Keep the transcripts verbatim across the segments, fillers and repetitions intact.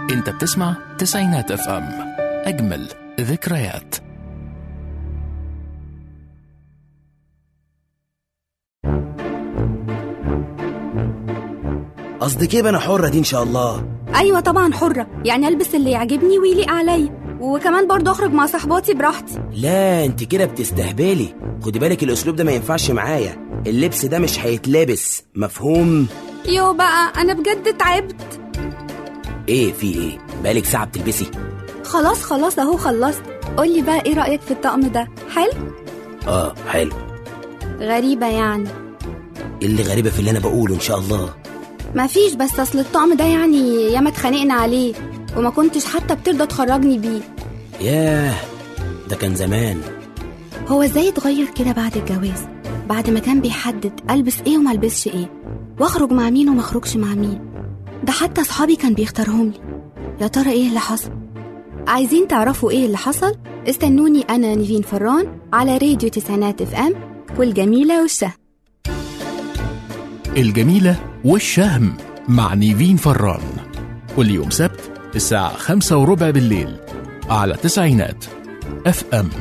انت بتسمع تسعينات اف ام، اجمل ذكريات. قصدك ايه انا حرة دي ان شاء الله؟ ايوه طبعا حرة، يعني البس اللي يعجبني ويليق عليا، وكمان برضه اخرج مع صحباتي براحتي. لا انت كده بتستهبلي، خدي بالك الاسلوب ده ما ينفعش معايا، اللبس ده مش هيتلبس، مفهوم؟ يو بقى انا بجد تعبت. ايه في ايه؟ بقالك ساعة بتلبسي؟ خلاص خلاص اهو خلصت. قولي بقى ايه رأيك في الطقم ده؟ حلو؟ اه حلو. غريبة يعني؟ ايه اللي غريبة في اللي انا بقوله ان شاء الله؟ مفيش، بس اصل الطقم ده يعني ياما اتخانقنا عليه وما كنتش حتى بترضى تخرجني بيه. ياه ده كان زمان. هو ازاي اتغير كده بعد الجواز؟ بعد ما كان بيحدد البس ايه وما البسش ايه، واخرج مع مين وما اخرجش مع مين، ده حتى اصحابي كان بيختارهم لي. يا ترى ايه اللي حصل؟ عايزين تعرفوا ايه اللي حصل؟ استنوني انا نيفين فران على راديو تسعينات اف ام والجميلة والشهم. الجميلة والشهم مع نيفين فران، كل يوم سبت الساعة خمسة وربع بالليل على تسعينات اف ام.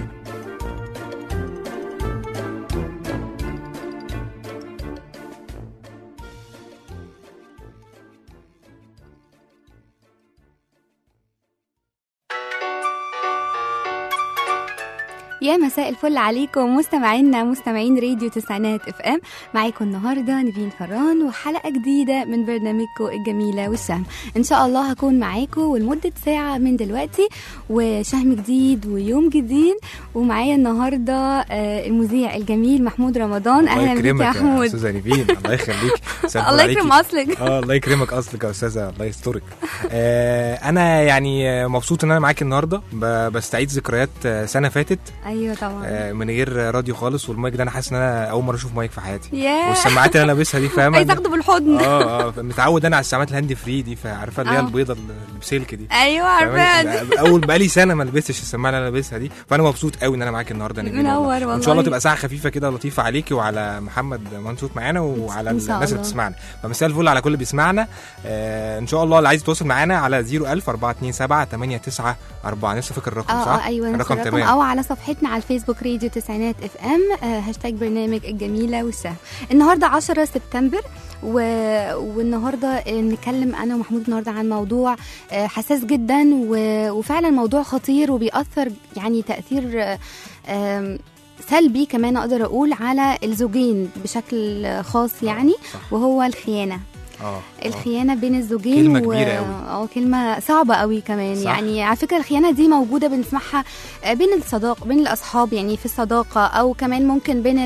يا مساء الفل عليكم مستمعينا مستمعين راديو تسعينات اف ام. معاكم النهارده نيفين فران وحلقه جديده من برنامجكم الجميله والشهم. ان شاء الله هكون معاكم ولمده ساعه من دلوقتي، وشهم جديد ويوم جديد. ومعايا النهارده المذيع الجميل محمود رمضان. اهلا بك يا محمود. استاذه نيفين، الله يخليك. الله يكرم اصلك. اه الله يكرمك اصلك يا استاذه، الله يسترك. آه انا يعني مبسوط ان انا معاكي النهارده، بستعيد ذكريات سنه فاتت. ايوه طبعا، من غير راديو خالص، والمايك ده انا حاسس ان انا اول مره اشوف مايك في حياتي. yeah. والسماعات اللي انا لابسها دي فاهمه، عايز اخده بالحضن. اه اه متعود انا على السماعات الهاند فري دي، فعارفه اللي هي البيضه اللي بسلك دي. ايوه عارفاها. اول بقالي سنه ما لبستش السماعه اللي انا لابسها دي، فانا مبسوط قوي ان انا معاكي النهارده. منور والله. ان شاء الله تبقى ساعه خفيفه كده لطيفه عليكي وعلى محمد منصور معانا وعلى الناس اللي بتسمعنا. فمساء الفل على كل اللي بيسمعنا. آه ان شاء الله اللي عايز يتواصل معانا على صفر ألف أربعة اتنين سبعة تمانية تسعة أربعة. لسه فاكر الرقم آه صح؟ اه ايوه الرقم تمام. او على صفحتنا على الفيسبوك راديو تسعينات اف ام، آه هاشتاج برنامج الجميله والشهم. النهارده عشرة سبتمبر و... والنهارده نتكلم انا ومحمود النهارده عن موضوع آه حساس جدا و... وفعلا موضوع خطير وبيأثر يعني تأثير آه سلبي كمان اقدر اقول على الزوجين بشكل خاص يعني. صح. وهو الخيانه. اه الخيانه بين الزوجين كلمه كبيره قوي. اه كلمه صعبه قوي كمان. صح. يعني على فكره الخيانه دي موجوده بنسمعها بين الصداقه، بين الاصحاب يعني في الصداقه، او كمان ممكن بين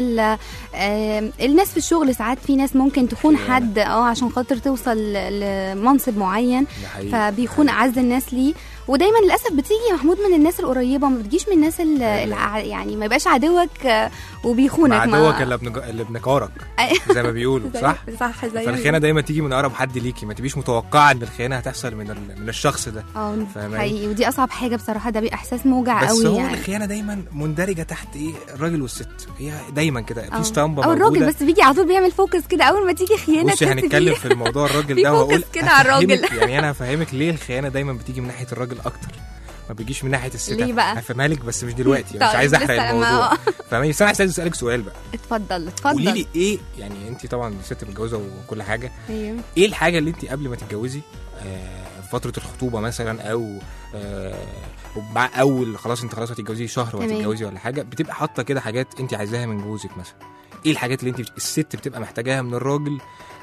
الناس في الشغل. ساعات في ناس ممكن تخون حد اه عشان خاطر توصل لمنصب معين، فبيخون اعز الناس ليه. ودايما للاسف بتيجي محمود من الناس القريبه، ما بتجيش من الناس الع... يعني ما يبقاش عدوك وبيخونك. عدوك اللي ابن اللي ابنكارك زي ما بيقولوا. صح صح. زي فالخيانه دايما تيجي من اقرب حد ليكي، ما تبيش متوقعه ان الخيانه هتحصل من ال... من الشخص ده. اه حقيقي، ودي اصعب حاجه بصراحه. ده بيبقى احساس موجع قوي. بس هو يعني الخيانه دايما مندرجه تحت ايه؟ الراجل والست، هي دايما كده في اسطمبه موجوده. او الراجل بس بيجي على طول بيعمل فوكس كده اول ما تيجي خيانه. بصي هنتكلم في الموضوع الراجل ده واقول كده على الراجل. يعني انا هفهمك ليه الخيانه دايما بتيجي من ناحيه الراجل اكتر، ما بيجيش من ناحيه الست. ليه بقى؟ هفهمها لك بس مش دلوقتي. مش عايز احرق الموضوع. فاهماني؟ بس انا عايز اسالك سؤال بقى. اتفضل اتفضل. قولي لي ايه يعني، انت طبعا ست متجوزه وكل حاجه. ايوه. ايه الحاجه اللي انت قبل ما تتجوزي آه فتره الخطوبه مثلا، او آه مع اول خلاص انت خلاص هتتجوزي شهر وهتتجوزي ولا حاجه، بتبقى حاطه كده حاجات انت عايزاها من جوزك مثلا؟ ايه الحاجات اللي انت الست بتبقى محتاجاها من الراجل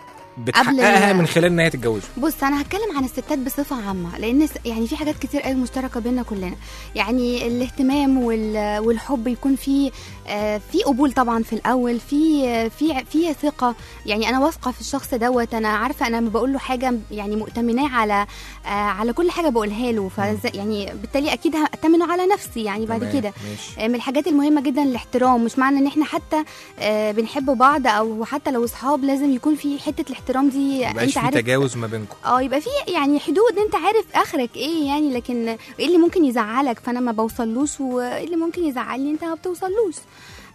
بتحققها من خلال ان هي تتجوز؟ بص انا هتكلم عن الستات بصفه عامه، لان يعني في حاجات كتير قوي مشتركه بيننا كلنا. يعني الاهتمام والحب يكون في في قبول طبعا في الاول، في في في ثقه. يعني انا واثقه في الشخص دوت، انا عارفه انا لما بقول له حاجه يعني مؤتمناه على على كل حاجه بقولها له، ف يعني بالتالي اكيد هأتمنه على نفسي يعني بعد كده. من الحاجات المهمه جدا الاحترام. مش معنى ان احنا حتى بنحب بعض او حتى لو اصحاب لازم يكون في حته الاحترام دي. انت عارف في تجاوز ما بينكم. اه يبقى في يعني حدود، انت عارف اخرك ايه يعني، لكن ايه اللي ممكن يزعلك فانا ما بوصلوش، وايه اللي ممكن يزعلني انت ما بتوصلوش.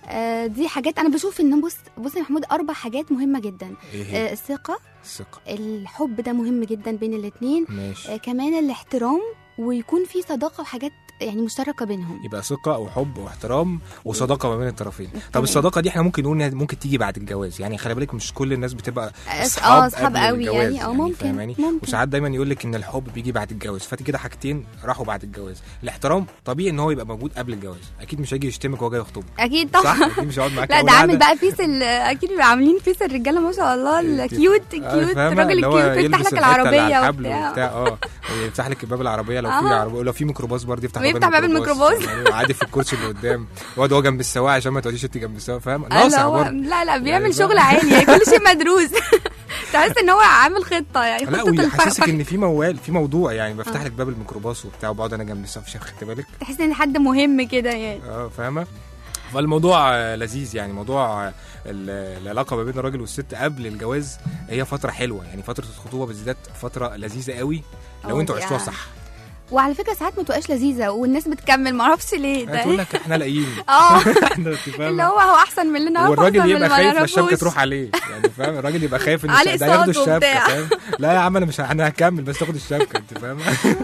آه دي حاجات انا بشوف ان بص بص يا محمود اربع حاجات مهمه جدا. إيه آه الثقه، الثقه، الحب ده مهم جدا بين الاثنين، ماشي. آه كمان الاحترام، ويكون في صداقه وحاجات يعني مشتركه بينهم. يبقى ثقه وحب واحترام وصداقه ما بين الطرفين. طب تمام. الصداقه دي احنا ممكن نقول انها ممكن تيجي بعد الجواز، يعني خلي بالك مش كل الناس بتبقى اه اصحاب اصحاب قبل قوي الجواز، يعني اه ممكن, فاهماني؟ ممكن. وساعات دايما يقول لك ان الحب بيجي بعد الجواز، فاتي كده حاجتين راحوا بعد الجواز. الاحترام طبيعي ان هو يبقى موجود قبل الجواز، اكيد مش هيجي يشتمك وهو جاي يخطبك، اكيد طبعا. صح؟ اكيد مش هيقعد معاك لا ده عامل بقى فيس ال- اكيد بيبقى عاملين فيس الرجاله ما شاء الله الكيوت كيوت الراجل الكيوت يفتح لك العربيه وبتاع اه يفتح لك باب العربيه لو في آه. عربيه، لو في ميكروباص برضه يفتح ويفتح باب الميكروباص. يعني عادي في الكرسي اللي قدام يقعد هو جنب السواق عشان ما تقعديش انت جنب السواق، فاهم؟ لا ناصح هو برضه. لا لا بيعمل يعني شغل عالي يعني كل شيء مدروس. تحس ان هو عامل خطه يعني لا خطه ويحسسك الفرق. ان في موال في موضوع، يعني بفتح لك باب الميكروباص وبتاع وبقعد انا جنب السواق، خدت بالك؟ تحس ان حد مهم كده يعني. اه فاهمه. فالموضوع آه، لذيذ يعني. موضوع آه، ال- العلاقه ما بين الراجل والست قبل الجواز هي فتره حلوه، يعني فتره الخطوبه بالذات فتره لذيذه قوي لو اه انتوا دي عشتوها اه. صح. وعلى فكره ساعات ما تبقاش لذيذه والناس بتكمل ما اعرفش ليه ده. تقول لك احنا لاقيين اه احنا اللي فاهمه. هو هو احسن من اللي نعرفه، والراجل أحسن من يبقى اللي ما خايف لا الشبكه نعرفوش. تروح عليه، يعني فاهم؟ الراجل يبقى خايف ان عليه الش- ده ياخدوا صوت الشبكه، وبتاع. فاهم؟ لا يا عم انا مش ه- انا هكمل بس تاخد الشبكه، انت فاهمه؟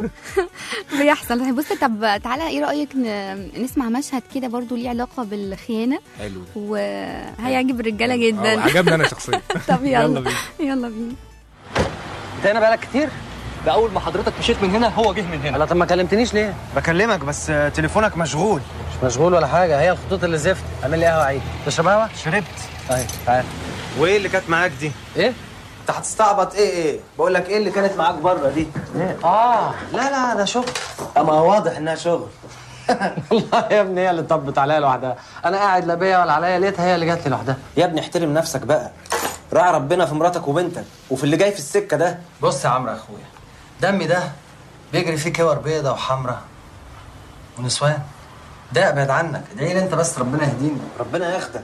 بيحصل. بص طب تعالى ايه رايك ن- نسمع مشهد كده برضو ليه علاقه بالخيانه حلو. وهيعجب الرجاله اه جدا. عجبني انا شخصيا. طب يلا يلا بينا. يلا بينا. انت هنا بقالك كتير؟ ده اول ما حضرتك مشيت من هنا هو جه من هنا. لا طب ما كلمتنيش ليه؟ بكلمك بس تليفونك مشغول. مش مشغول ولا حاجه، هي الخطوط اللي زفت. اعمل لي قهوه عيد. تشرب قهوه؟ شربت. طيب تعال. وايه اللي كانت معاك دي؟ ايه؟ انت هتستعبط ايه ايه؟ بقول لك ايه اللي كانت معاك بره دي؟ ايه؟ اه لا لا ده شغل. اما واضح انها شغل. والله يا ابني هي اللي طبت عليا لوحدها. انا قاعد لا بيا ولا عليا، لقيتها هي اللي جت لي لوحدها. يا ابني احترم نفسك بقى. راعي ربنا في مراتك وبنتك وفي اللي جاي في السكه ده. بص يا عمرو يا اخويا، دمي ده بيجري فيه كور بيضه وحمراء ونسوان. ده ابعد عنك، ادعي لي انت بس ربنا يهديني. ربنا ياخدك.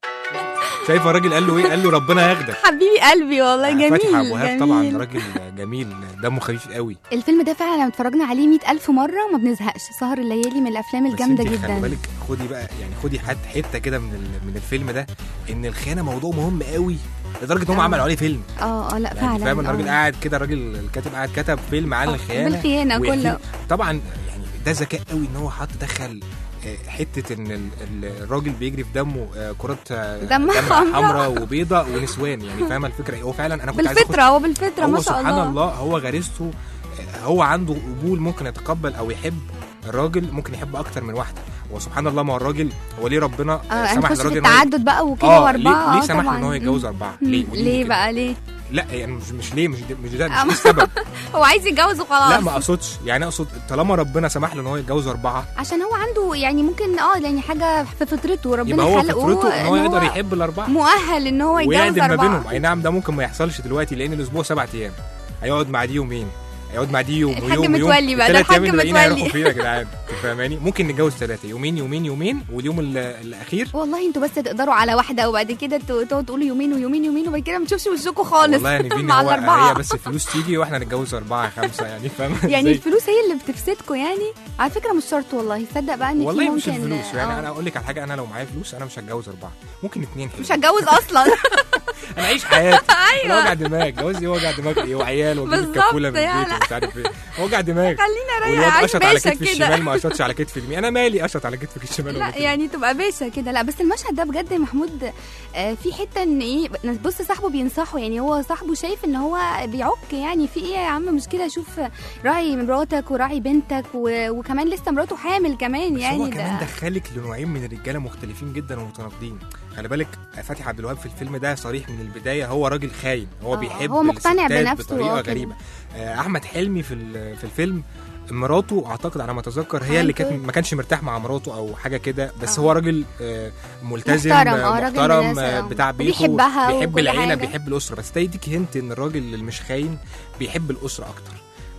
شايفه الراجل قال له ايه؟ قال له ربنا ياخدك. حبيبي قلبي والله جميل. فتحي ابو وهاب جميل. طبعا راجل جميل دمه خفيف قوي. الفيلم ده فعلا لما اتفرجنا عليه مئة ألف مرة ما بنزهقش. سهر الليالي من الأفلام الجامدة بس انت خلي جدا. بالك خدي بقى يعني خدي حت حته كده من ال- من الفيلم ده ان الخيانه موضوع مهم قوي لدرجه ان هم آه. عملوا عليه فيلم. اه اه لا يعني فعلا. فاهم؟ الراجل آه. قاعد كده، الراجل الكاتب قاعد كتب فيلم عن آه، الخيانه بالخيانة ويحكي- كله. طبعا يعني ده ذكاء قوي ان هو حط دخل آه، حته ان ال- ال- الراجل بيجري في دمه آه، كرات آه، دم دم حمراء. حمراء وبيضاء ونسوان، يعني فاهمه الفكره ايه؟ هو فعلا انا كنت عايز بالفطرة هو بالفطرة هو ما شاء سبحان الله. الله هو غريزته آه، هو عنده قبول ممكن يتقبل او يحب. الراجل ممكن يحب اكتر من واحده. هو سبحان الله ما هو الراجل هو ليه ربنا اه آه، سمح هنخش في للراجل إن هو- التعدد بقى وكده اه واربعة. ليه, ليه آه، سمح له طبعاً. ان هو يتجوز اربعه؟ ليه؟ ودي ليه كده. بقى ليه؟ لا يعني مش مش ليه مش ده مش ده آه. مش السبب. هو عايز يتجوز وخلاص. لا ما اقصدش، يعني اقصد طالما ربنا سمح له ان هو يتجوز اربعه عشان هو عنده يعني ممكن اه يعني حاجة في فطرته ربنا يبقى هو خلقه فطرته ان هو يقدر يحب الاربعه مؤهل ان هو يتجوز ويعدل ما أربعة. بينهم. اي نعم ده ممكن ما يحصلش دلوقتي لان الاسبوع سبعة ايام، هيقعد مع دي يومين، هيقعد مع دي يوم الحاج ويوم ويوم. متولي بقى، ده التلات أيام الحاج الباقيين متولي. هيروحوا فين يا جدعان؟ انتوا فاهماني؟ ممكن نتجوز ثلاثه، يومين يومين يومين واليوم ال- الاخير والله انتوا بس تقدروا على واحده وبعد كده انتوا تقعدوا تقولوا يومين ويومين يومين وبعد كده ما تشوفش وشكوا خالص. والله يعني فين مع هو الاربعه هي بس الفلوس تيجي واحنا نتجوز اربعه خمسه، يعني فاهم؟ يعني إزاي؟ الفلوس هي اللي بتفسدكوا يعني. على فكره مش شرط والله، تصدق بقى ان في والله ممكن مش الفلوس، يعني آه. انا اقول لك على حاجه، انا لو معايا فلوس انا مش هتجوز اربعه، ممكن اتنين حلو. مش هتجوز اصلا. انا اعيش حياتي. أيوة. وجع دماغ، جوزي وجع دماغ ايه وعيال واجيب بالظبط الكفوله من يعني. البيت ومش عارف ايه، وجع دماغ. خلينا رايح والواد عايش قشط على باشا كتفي كده. الشمال ما قشطش على كتفي اليمين، انا مالي قشط على كتفك الشمال ولا لا كده؟ يعني تبقى باشا كده. لا بس المشهد ده بجد يا محمود آه في حته ان ايه، بص صاحبه بينصحه، يعني هو صاحبه شايف ان هو بيعك، يعني في ايه يا عم مشكله، شوف راعي مراتك وراعي بنتك و... وكمان لسه مراته حامل كمان بس يعني. هو ده كمان دخلك لنوعين من الرجاله مختلفين جدا ومتناقضين. خلي بالك فتحي عبد الوهاب في الفيلم ده صريح من البدايه، هو راجل خاين، هو آه، بيحب هو مقتنع الستات بنفسه بطريقه آه كده. غريبه. آه، احمد حلمي في ال- في الفيلم مراته اعتقد على ما اتذكر هي اللي كانت ما كانش مرتاح مع مراته او حاجه كده، بس آه. هو راجل آه، ملتزم محترم، آه، آه، راجل محترم بناس، آه، آه. بتاع بيته، وبيحبها بيحب وكل العيله حاجة. بيحب الاسره. بس ده يديك هنت ان الراجل اللي مش خاين بيحب الاسره اكتر.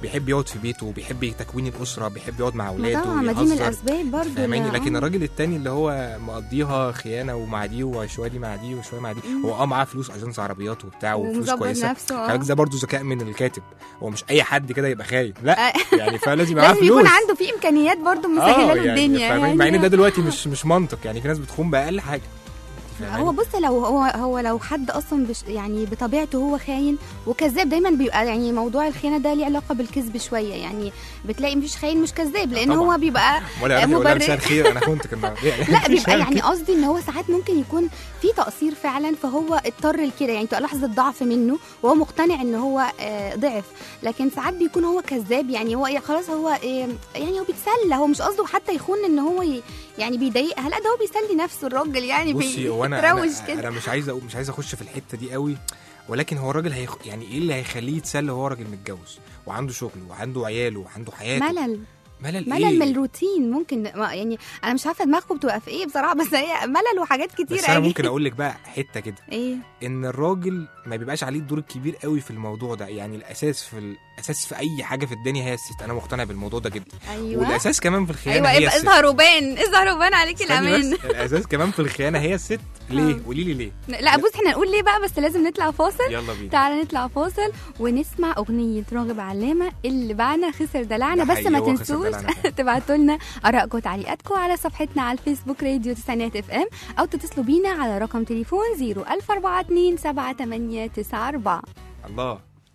بيحب يقعد في بيته، بيحب تكوين الاسره، بيحب يقعد مع اولاده طبعا ما دي من الاسباب برضه فاهماني. لا. لكن الراجل التاني اللي هو مقضيها خيانه ومع دي وشويه دي مع دي وشويه مع دي، هو اه معاه فلوس اجنس عربيات وبتاع وفلوس ومظبط كويسه نفسه. خلي ده برضه ذكاء من الكاتب، هو مش اي حد كده يبقى خاين لا يعني فلازم يبقى معاه لازم فلوس، يكون عنده في امكانيات برضه مسهله له يعني الدنيا يعني مع ان ده دلوقتي مش مش منطق، يعني في ناس بتخون باقل حاجه. هو بص لو هو هو لو حد اصلا بش يعني بطبيعته هو خاين وكذاب، دايما بيبقى يعني موضوع الخيانه ده ليه علاقه بالكذب شويه، يعني بتلاقي مفيش خاين مش كذاب لان هو بيبقى مبرر. خير انا خنتك النهارده لا بيبقى يعني قصدي ان هو ساعات ممكن يكون في تقصير فعلا فهو اضطر لكده، يعني تبقى لحظه ضعف منه وهو مقتنع ان هو ضعف، لكن ساعات بيكون هو كذاب، يعني هو خلاص هو يعني هو بيتسلى، هو مش قصده حتى يخون ان هو يعني بيضايقها، لا ده هو بيسلي نفسه الراجل يعني بيروش كده. انا مش عايز مش عايز اخش في الحته دي قوي، ولكن هو الراجل هيخ... يعني ايه اللي هيخليه يتسلى وهو راجل متجوز وعنده شغل وعنده عياله وعنده حياته؟ ملل ملل ملل إيه؟ من الروتين ممكن، يعني انا مش عارفه دماغكم بتبقى في ايه بصراحه، بس هي ملل وحاجات كتير. بس انا ممكن اقول لك بقى حته كده ايه، ان الراجل ما بيبقاش عليه الدور الكبير قوي في الموضوع ده، يعني الاساس في الاساس في اي حاجه في الدنيا هي الست، انا مقتنع بالموضوع ده جدا. أيوة. والاساس كمان في الخيانه أيوة هي الست. اظهر وبان اظهر وبان عليكي الامان. الاساس كمان في الخيانه هي الست. ليه؟ قولي لي ليه؟ لا بص احنا نقول ليه بقى، بس لازم نطلع فاصل. يلا بينا. تعالى نطلع فاصل ونسمع اغنيه راغب علامه اللي باعنا خسر دلعنا، بس ما تنسوش تبعتوا لنا ارائكم وتعليقاتكم على صفحتنا على الفيسبوك راديو تسعينات اف ام، او تتصلوا بينا على رقم تليفون صفر ألف أربعة اتنين سبعة تمانية تسعة أربعة. الله.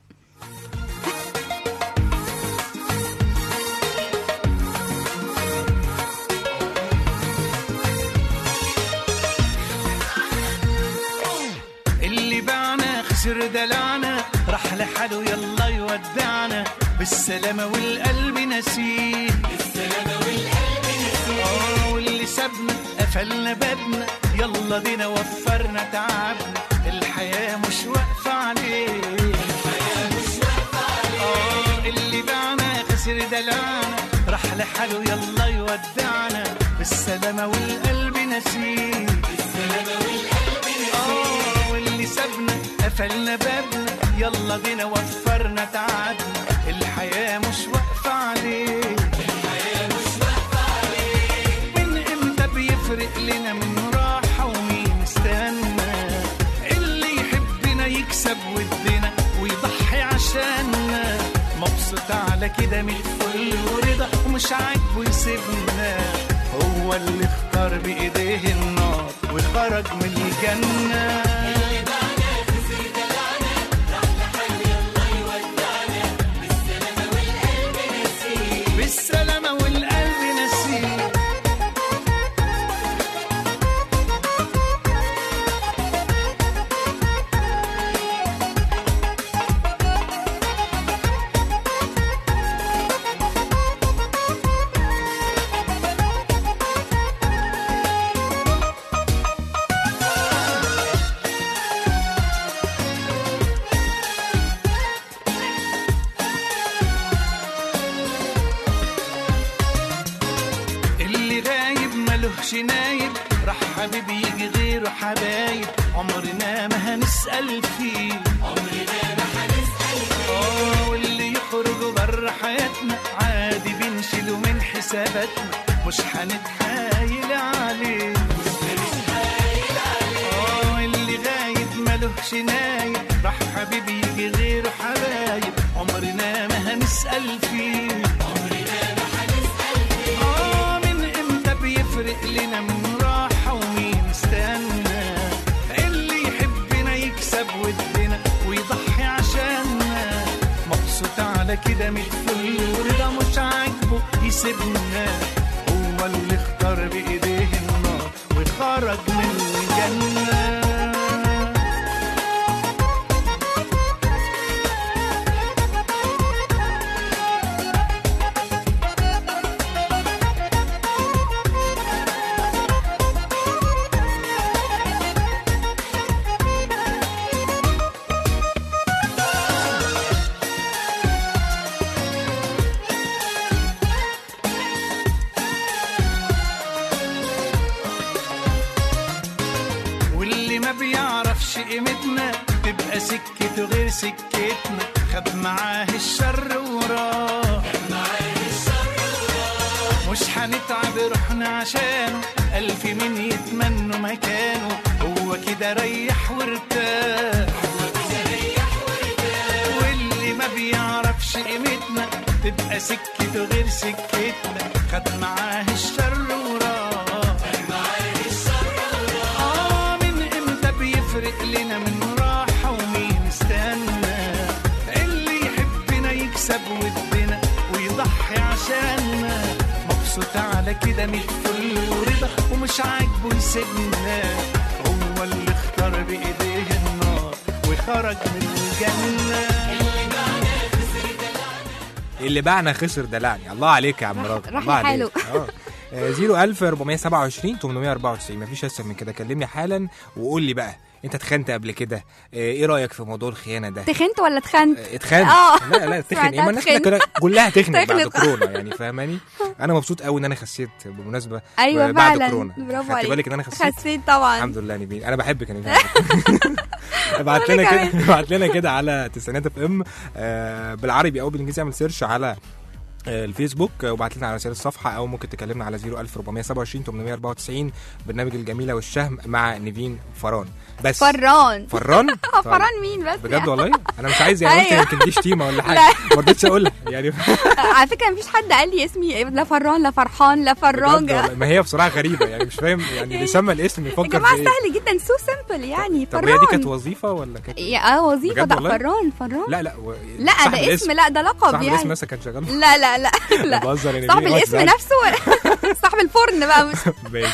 اللي باعنا خسر دلعنا راح لحاله يلا يودعنا بالسلامة والقلب نسيه بالسلامة والقلب نسيه اه واللي سابنا قفلنا بابنا يلا بينا وفرنا تعبنا الحياة مش واقفة عليه الحياة مش واقفة عليه اه اللي باعنا خسر دلعنا راح لحاله يلا يودعنا بالسلامة والقلب نسيه بالسلامة والقلب نسيه واللي سابنا قفلنا بابنا يلا بينا وفرنا تعبنا الحياة مش واقفة عليه الحياة مش واقفة عليه من امتى بيفرق لنا من راحة ومين استنى اللي يحبنا يكسب ودنا ويضحي عشاننا مبسوط على كده من الفل ورضا ومش عاجبه يسيبنا هو اللي اختار بإيديه النار وخرج من الجنة بالسلامة والقلب نسيه نايب راح حبيبي يجي غيره حبايب عمرنا ما هنسأل فيه عمرنا ما هنسأل فيه اه واللي يخرج بره حياتنا عادي بنشيله من حساباتنا مش هنتحايل عليه مش هنتحايل عليه اه اللي غايب مالهش نايب راح حبيبي يجي غيره حبايب عمرنا ما هنسأل فيه يفرق لنا من راحة ومين استنى اللي يحبنا يكسب ودنا ويضحي عشاننا مبسوط على كده من الفل ورضا مش عاجبه يسيبنا هو اللي اختار بإيديه النار وخرج من الجنة قيمتنا تبقى سكته غير سكتنا خد معاه الشر وراه، مش هنتعب روحنا عشانه، ألف مين يتمنوا مكانه، هو كده ريح وارتاح. واللي ما بيعرفش قيمتنا تبقى سكته غير سكتنا، خد معاه الشر وراه. آه من امتى بيفرق لنا من راحة ومين استنى، اللي يحبنا يكسب ودنا ويضحي عشاننا، مبسوط على كده ميت فل ورضا ومش عاجبه يسيبنا، هو اللي اختار بإيديه النار وخرج من الجنة. اللي باعنا خسر دلعني. الله عليك يا عم راجل، الله عليك. اه زيرو ألف أربعمية سبعة وعشرين تمنمية أربعة وتسعين، مفيش أسهل من كده. كلمني حالا وقول لي بقى، انت اتخنت قبل كده؟ ايه رايك في موضوع الخيانه ده؟ تخنت ولا اتخنت؟ اتخنت. لا لا تخن ايه، ما الناس كلها تخنت بعد كورونا يعني، فاهماني؟ انا مبسوط قوي ان انا خسيت بالمناسبه. ايوه بعد فعلا، كورونا برافو عليك. خدت بالك ان انا خسيت؟ خسيت طبعا الحمد لله. نبيل انا بحبك يا نبيل. ابعت لنا كده، ابعت لنا كده على تسعينات اف ام بالعربي او بالانجليزي، اعمل سيرش على الفيسبوك وبعت لنا على رسالة الصفحة، او ممكن تكلمنا على زيرو ألف أربعمية سبعة وعشرين تمنمية أربعة وتسعين. برنامج الجميلة والشهم مع نيفين فران. بس فران فران فران مين بس بجد والله انا مش عايز يعني، قلت يمكن دي شتيمه ولا حاجه، ما رضيتش اقولها يعني. على فكره مفيش حد قال لي اسمي لا فران لا فرحان لا فراجه، ما هي بصراحه غريبه يعني، مش فاهم يعني اللي سمى الاسم يفكر يا جماعه في ايه. سهل جدا، سو سمبل يعني. طب هي دي كانت وظيفه ولا كانت اه وظيفه؟ ده فران فران لا لا و... لا ده اسم، لا ده لقب يعني. صاحب الاسم مثلا كان شغال؟ لا لا لا لا صاحب الاسم نفسه صاحب الفرن بقى. مش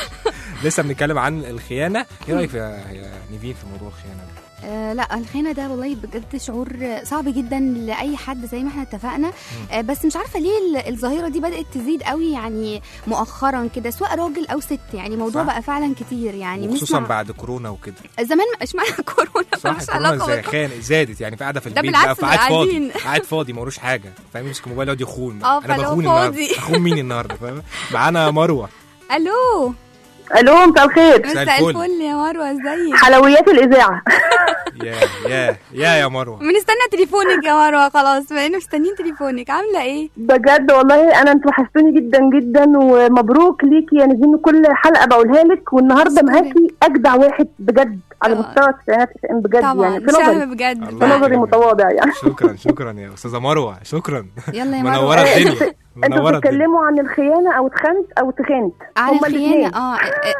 لسه بنتكلم عن الخيانه. ايه رايك يا نيفين في موضوع الخيانه ده؟ آه لا الخيانه ده والله بجد شعور صعب جدا لاي حد زي ما احنا اتفقنا. آه بس مش عارفه ليه الظاهره دي بدات تزيد قوي يعني مؤخرا كده، سواء راجل او ست يعني. موضوع بقى فعلا كتير يعني، خصوصا بعد كورونا وكده. زمان مش معنى كورونا مش علاقه خيانه زادت يعني، في قاعده في البيت بقى، قاعد فاضي قاعد فاضي مالوش حاجه، فاهم؟ يمسك موبايل يقعد يخون. انا بخون النهارده، اخون مين النهارده؟ فاهم؟ معانا مروه. الو الو مساء الخير. مساء الفل يا مروه، ازيك؟ حلويات الاذاعه. يا يا يا يا مروه، بنستنى تليفونك يا مروه، خلاص بقينا مستنيين تليفونك. عامله ايه؟ بجد والله انا انتوا وحشتوني جدا جدا، ومبروك ليكي يا نيفين. كل حلقه بقولها لك، والنهارده معاكي اجدع واحد بجد على مستوى التسعينات بجد طبعا يعني، في نظري بجد في نظري متواضع يعني. شكرا شكرا يا استاذه مروه، شكرا. يلا يا مروه، منوره الدنيا. انتوا بتتكلموا عن الخيانه او اتخنت او تخنت؟ عن الخيانه اه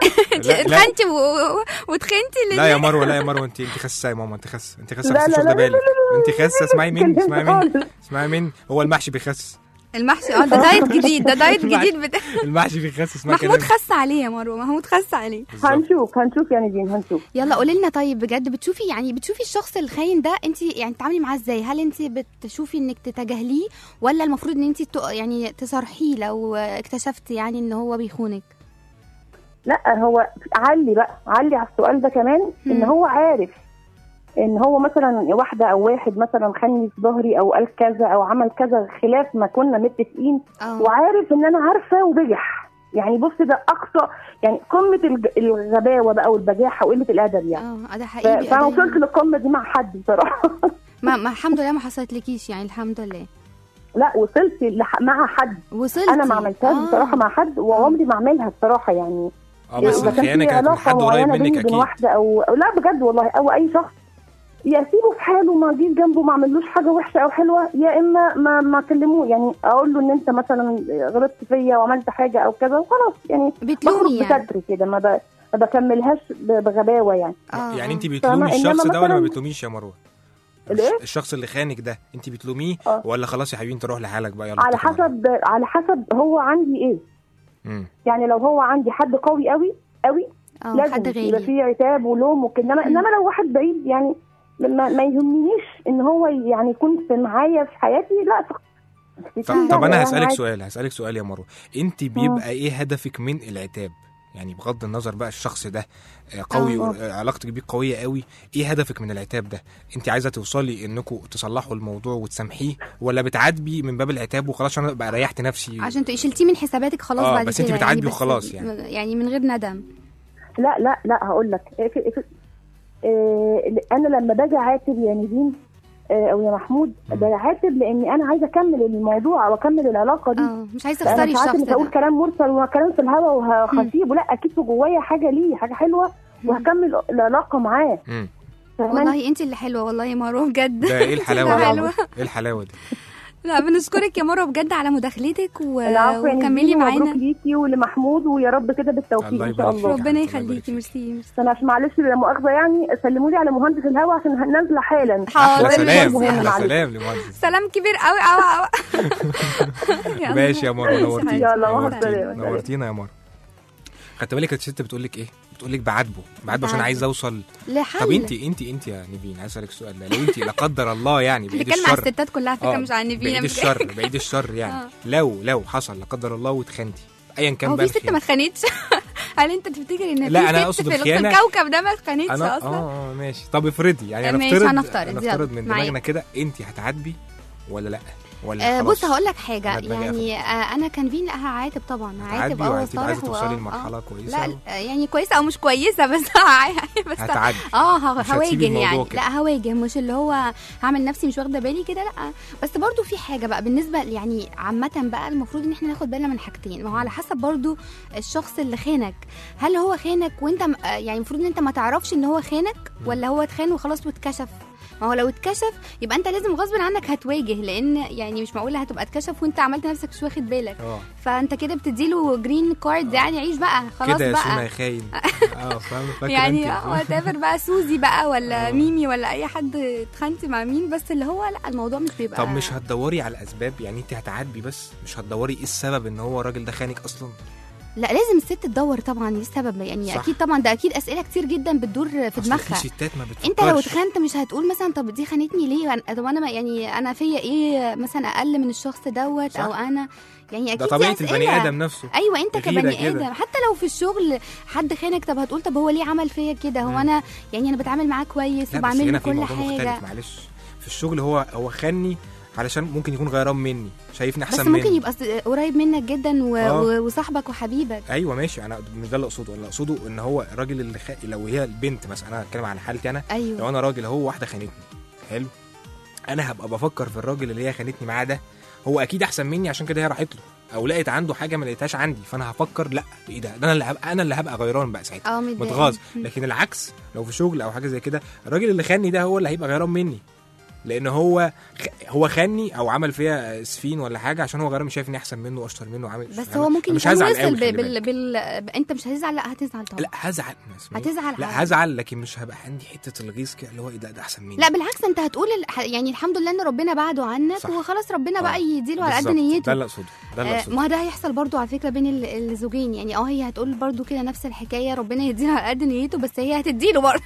اتخنتي وتخنتي. لا يا مروه، لا يا مروه، انت انت خاسه يا ماما، انت خاسه، انت خاسه بس مش واخده بالك. انت خاسه. اسمعي مين اسمعي مين اسمعي مين هو المحشي بيخس. المحشي اه ده دايت جديد، ده دايت جديد بتا... المحشي بيخس. اسمعي محمود خس عليه يا مروه، محمود خس عليه. هنشوف هنشوف يعني دين هنشوف. يلا قولي لنا طيب بجد، بتشوفي يعني بتشوفي الشخص الخاين ده انت يعني تتعاملي معاه ازاي؟ هل انت بتشوفي انك تتجاهليه، ولا المفروض ان انت يعني تصارحيه لو اكتشفتي يعني ان هو بيخونك؟ لا هو علي بقى علي على السؤال ده كمان. م. ان هو عارف ان هو مثلا واحده او واحد مثلا خاني في ظهري او قال كذا او عمل كذا خلاف ما كنا متفقين، وعارف ان انا عارفه وبجح يعني. بص ده اقصى يعني قمه الغباوه بقى والبجاحه وقله الادب يعني. اه ده حقيقي. فانا وصلت للقمه دي مع حد بصراحه. ما, ما الحمد لله ما حصلتلكيش يعني، الحمد لله. لا وصلت لح... مع حد. وصلتي. انا ما عملتهاش آه. بصراحه مع حد، وعمري ما اعملها بصراحه يعني. اه بس الخيانه كانت من حد قريب منك اكيد. واحده او لا بجد والله، او اي شخص يا سيبه في حاله، ما اجيش جنبه ما اعملوش حاجه وحشه او حلوه، يا اما ما ما اكلموه يعني، اقول له ان انت مثلا غلطت فيا وعملت حاجه او كذا وخلاص يعني. بتلومي يعني بستر كده، ما, ب... ما بكملهاش بغباوه يعني. آه. يعني انت بتلومي الشخص ده ولا ما بتلوميش يا مروه؟ الشخص اللي خانك ده انت بتلوميه آه. ولا خلاص يا حبيبي انت روح لحالك بقى يلا؟ على حسب على حسب هو عندي ايه. مم. يعني لو هو عندي حد قوي قوي قوي لازم يبقى فيه عتاب ولوم وكده، انما انما لو واحد بعيد يعني ما, ما يهمنيش ان هو يعني يكون معايا في حياتي. لا طب, طب انا هسألك سؤال هسألك سؤال يا مروه، انت بيبقى ايه هدفك من العتاب؟ يعني بغض النظر بقى الشخص ده قوي وعلاقتك بيه قويه قوي، ايه هدفك من العتاب ده؟ انت عايزه توصلي انكم تصلحوا الموضوع وتسامحيه، ولا بتعاتبي من باب العتاب وخلاص عشان ابقى ريحت نفسي عشان تشيلتيه من حساباتك خلاص آه بعد كده؟ بس انت بتعاتبي يعني وخلاص يعني يعني من غير ندم. لا لا لا هقول لك إيه إيه إيه انا لما باجي اعاتب يا نيفين او يا محمود بعاتب لاني انا عايزه اكمل الموضوع او اكمل العلاقه دي. اه مش عايزه تخسري الشخص ده. مش هقول كلام مرسل وكلام في الهوا وهسيبه، لا اكيد في جوايا حاجه ليه، حاجه حلوه وهكمل العلاقه معاه. والله انت اللي حلوه والله يا مروه بجد. ده ايه الحلاوه دي؟ ايه الحلاوه دي؟ لا بنشكرك يا مروه بجد على مداخلتك و... وكملي معانا. مبروك ليكي ولمحمود ويا رب كده بالتوفيق ان شاء الله. ربنا يخليكي. ميرسي. انا معلش لا مؤاخذه يعني سلموا لي على مهندس الهوا عشان نازله حالا. حاضر. سلام سلام لمهندس. سلام كبير قوي قوي. ماشي يا مروه نورتينا. يلا مع السلامه. نورتينا يا مروه. خدت بالك الست بتقول لك ايه؟ بتقول لك بعاتبه بعاتبه عشان عايز اوصل لحل. طب انت انت انت يا نيفين عايز اسالك سؤال، لو انت لا قدر الله يعني بعيد الشر بنتكلم على الستات كلها فكره مش عن نيفين، بعيد الشر بعيد الشر يعني لو لو حصل لا قدر الله واتخنتي ايا كان بقى، هو في ست ما اتخنتش؟ هل انت تفتكر ان لا في ست في الكوكب ده ما اتخنتش اصلا؟ اه ماشي. طب افرضي يعني انا افترض هنفترض من دماغنا كده انت هتعاتبي ولا لا؟ ولا آه بص هقول لك حاجه يعني آه انا كان فين لا هعاتب طبعا هعاتب اه صالح عايزه توصلي لمرحله كويسه لا يعني كويسه او مش كويسه بس بس هتعدي اه هواجه يعني كده. لا هواجه مش اللي هو هعمل نفسي مش واخده بالي كده، لا بس برضو في حاجه بقى بالنسبه يعني عامه بقى المفروض ان احنا ناخد بالنا من حاجتين. ما هو على حسب برضو الشخص اللي خانك، هل هو خانك وانت يعني المفروض ان انت ما تعرفش ان هو خانك ولا هو اتخان وخلاص واتكشف؟ ما هو لو اتكشف يبقى انت لازم غصب عنك هتواجه، لان يعني مش معقوله هتبقى اتكشف وانت عملت نفسك مش واخد بالك. أوه. فانت كده بتديله جرين كارد يعني عيش بقى خلاص كده بقى كده يا خاين. اه فاهمه يعني اه تافر بقى سوزي بقى ولا أوه. ميمي ولا اي حد اتخنتي مع مين، بس اللي هو لا الموضوع مش بيبقى. طب مش هتدوري على الاسباب؟ يعني انت هتعاتبي بس مش هتدوري ايه السبب ان هو الراجل ده خانك اصلا؟ لا لازم الست تدور طبعا ايه السبب يعني. صح. اكيد طبعا ده اكيد اسئله كتير جدا بتدور في دماغها. في ستات ما بتفكرش. انت لو اتخنت مش هتقول مثلا طب دي خانتني ليه، طب انا يعني انا فيا ايه مثلا اقل من الشخص دوت او انا يعني اكيد ده طبيعه البني ادم نفسه. ايوه انت كبني ادم حتى لو في الشغل حد خانك طب هتقول طب هو ليه عمل فيا كده، هو انا يعني انا بتعامل معاه كويس وبعمل له كل حاجه. معلش في الشغل هو هو خاني علشان ممكن يكون غيران مني شايفني احسن مني، بس ممكن مني. يبقى قريب منك جدا و... آه. وصاحبك وحبيبك. ايوه ماشي انا مش ده اللي اقصده، اللي اقصده ان هو الراجل اللي خ... لو هي البنت مثلا انا هتكلم عن حالتي انا. أيوة. لو انا راجل هو واحده خانتني حلو انا هبقى بفكر في الراجل اللي هي خانتني معاه ده هو اكيد احسن مني عشان كده هي راحت له او لقيت عنده حاجه ما لقيتهاش عندي، فانا هفكر لا ايه ده انا اللي هبقى انا اللي هبقى غيران بقى ساعتها متغاظ. لكن العكس لو في شغل او حاجه زي كده الراجل اللي خانني ده هو اللي هيبقى غيران مني، لان هو هو خاني او عمل فيها سفين ولا حاجه عشان هو غير مش شايف اني احسن منه واشطر منه عامل. بس هو ممكن مش هزعل قوي بال... بال... بال... انت مش هتزعل لا هتزعل طبعا. لا هزعل هتزعل لا هزعل لكن مش هبقى عندي حته الغيظ كده اللي هو ايه ده ده احسن مني. لا بالعكس انت هتقول يعني الحمد لله ان ربنا بعده عنك صح. وخلاص ربنا آه. بقى يديله على قد نيته. ده اللي اقصده ده اللي اقصده. ما ده هيحصل برضو على فكره بين الزوجين يعني اه هي هتقول برضو كده نفس الحكايه ربنا يديله على قد نيته بس هي هتديله برضو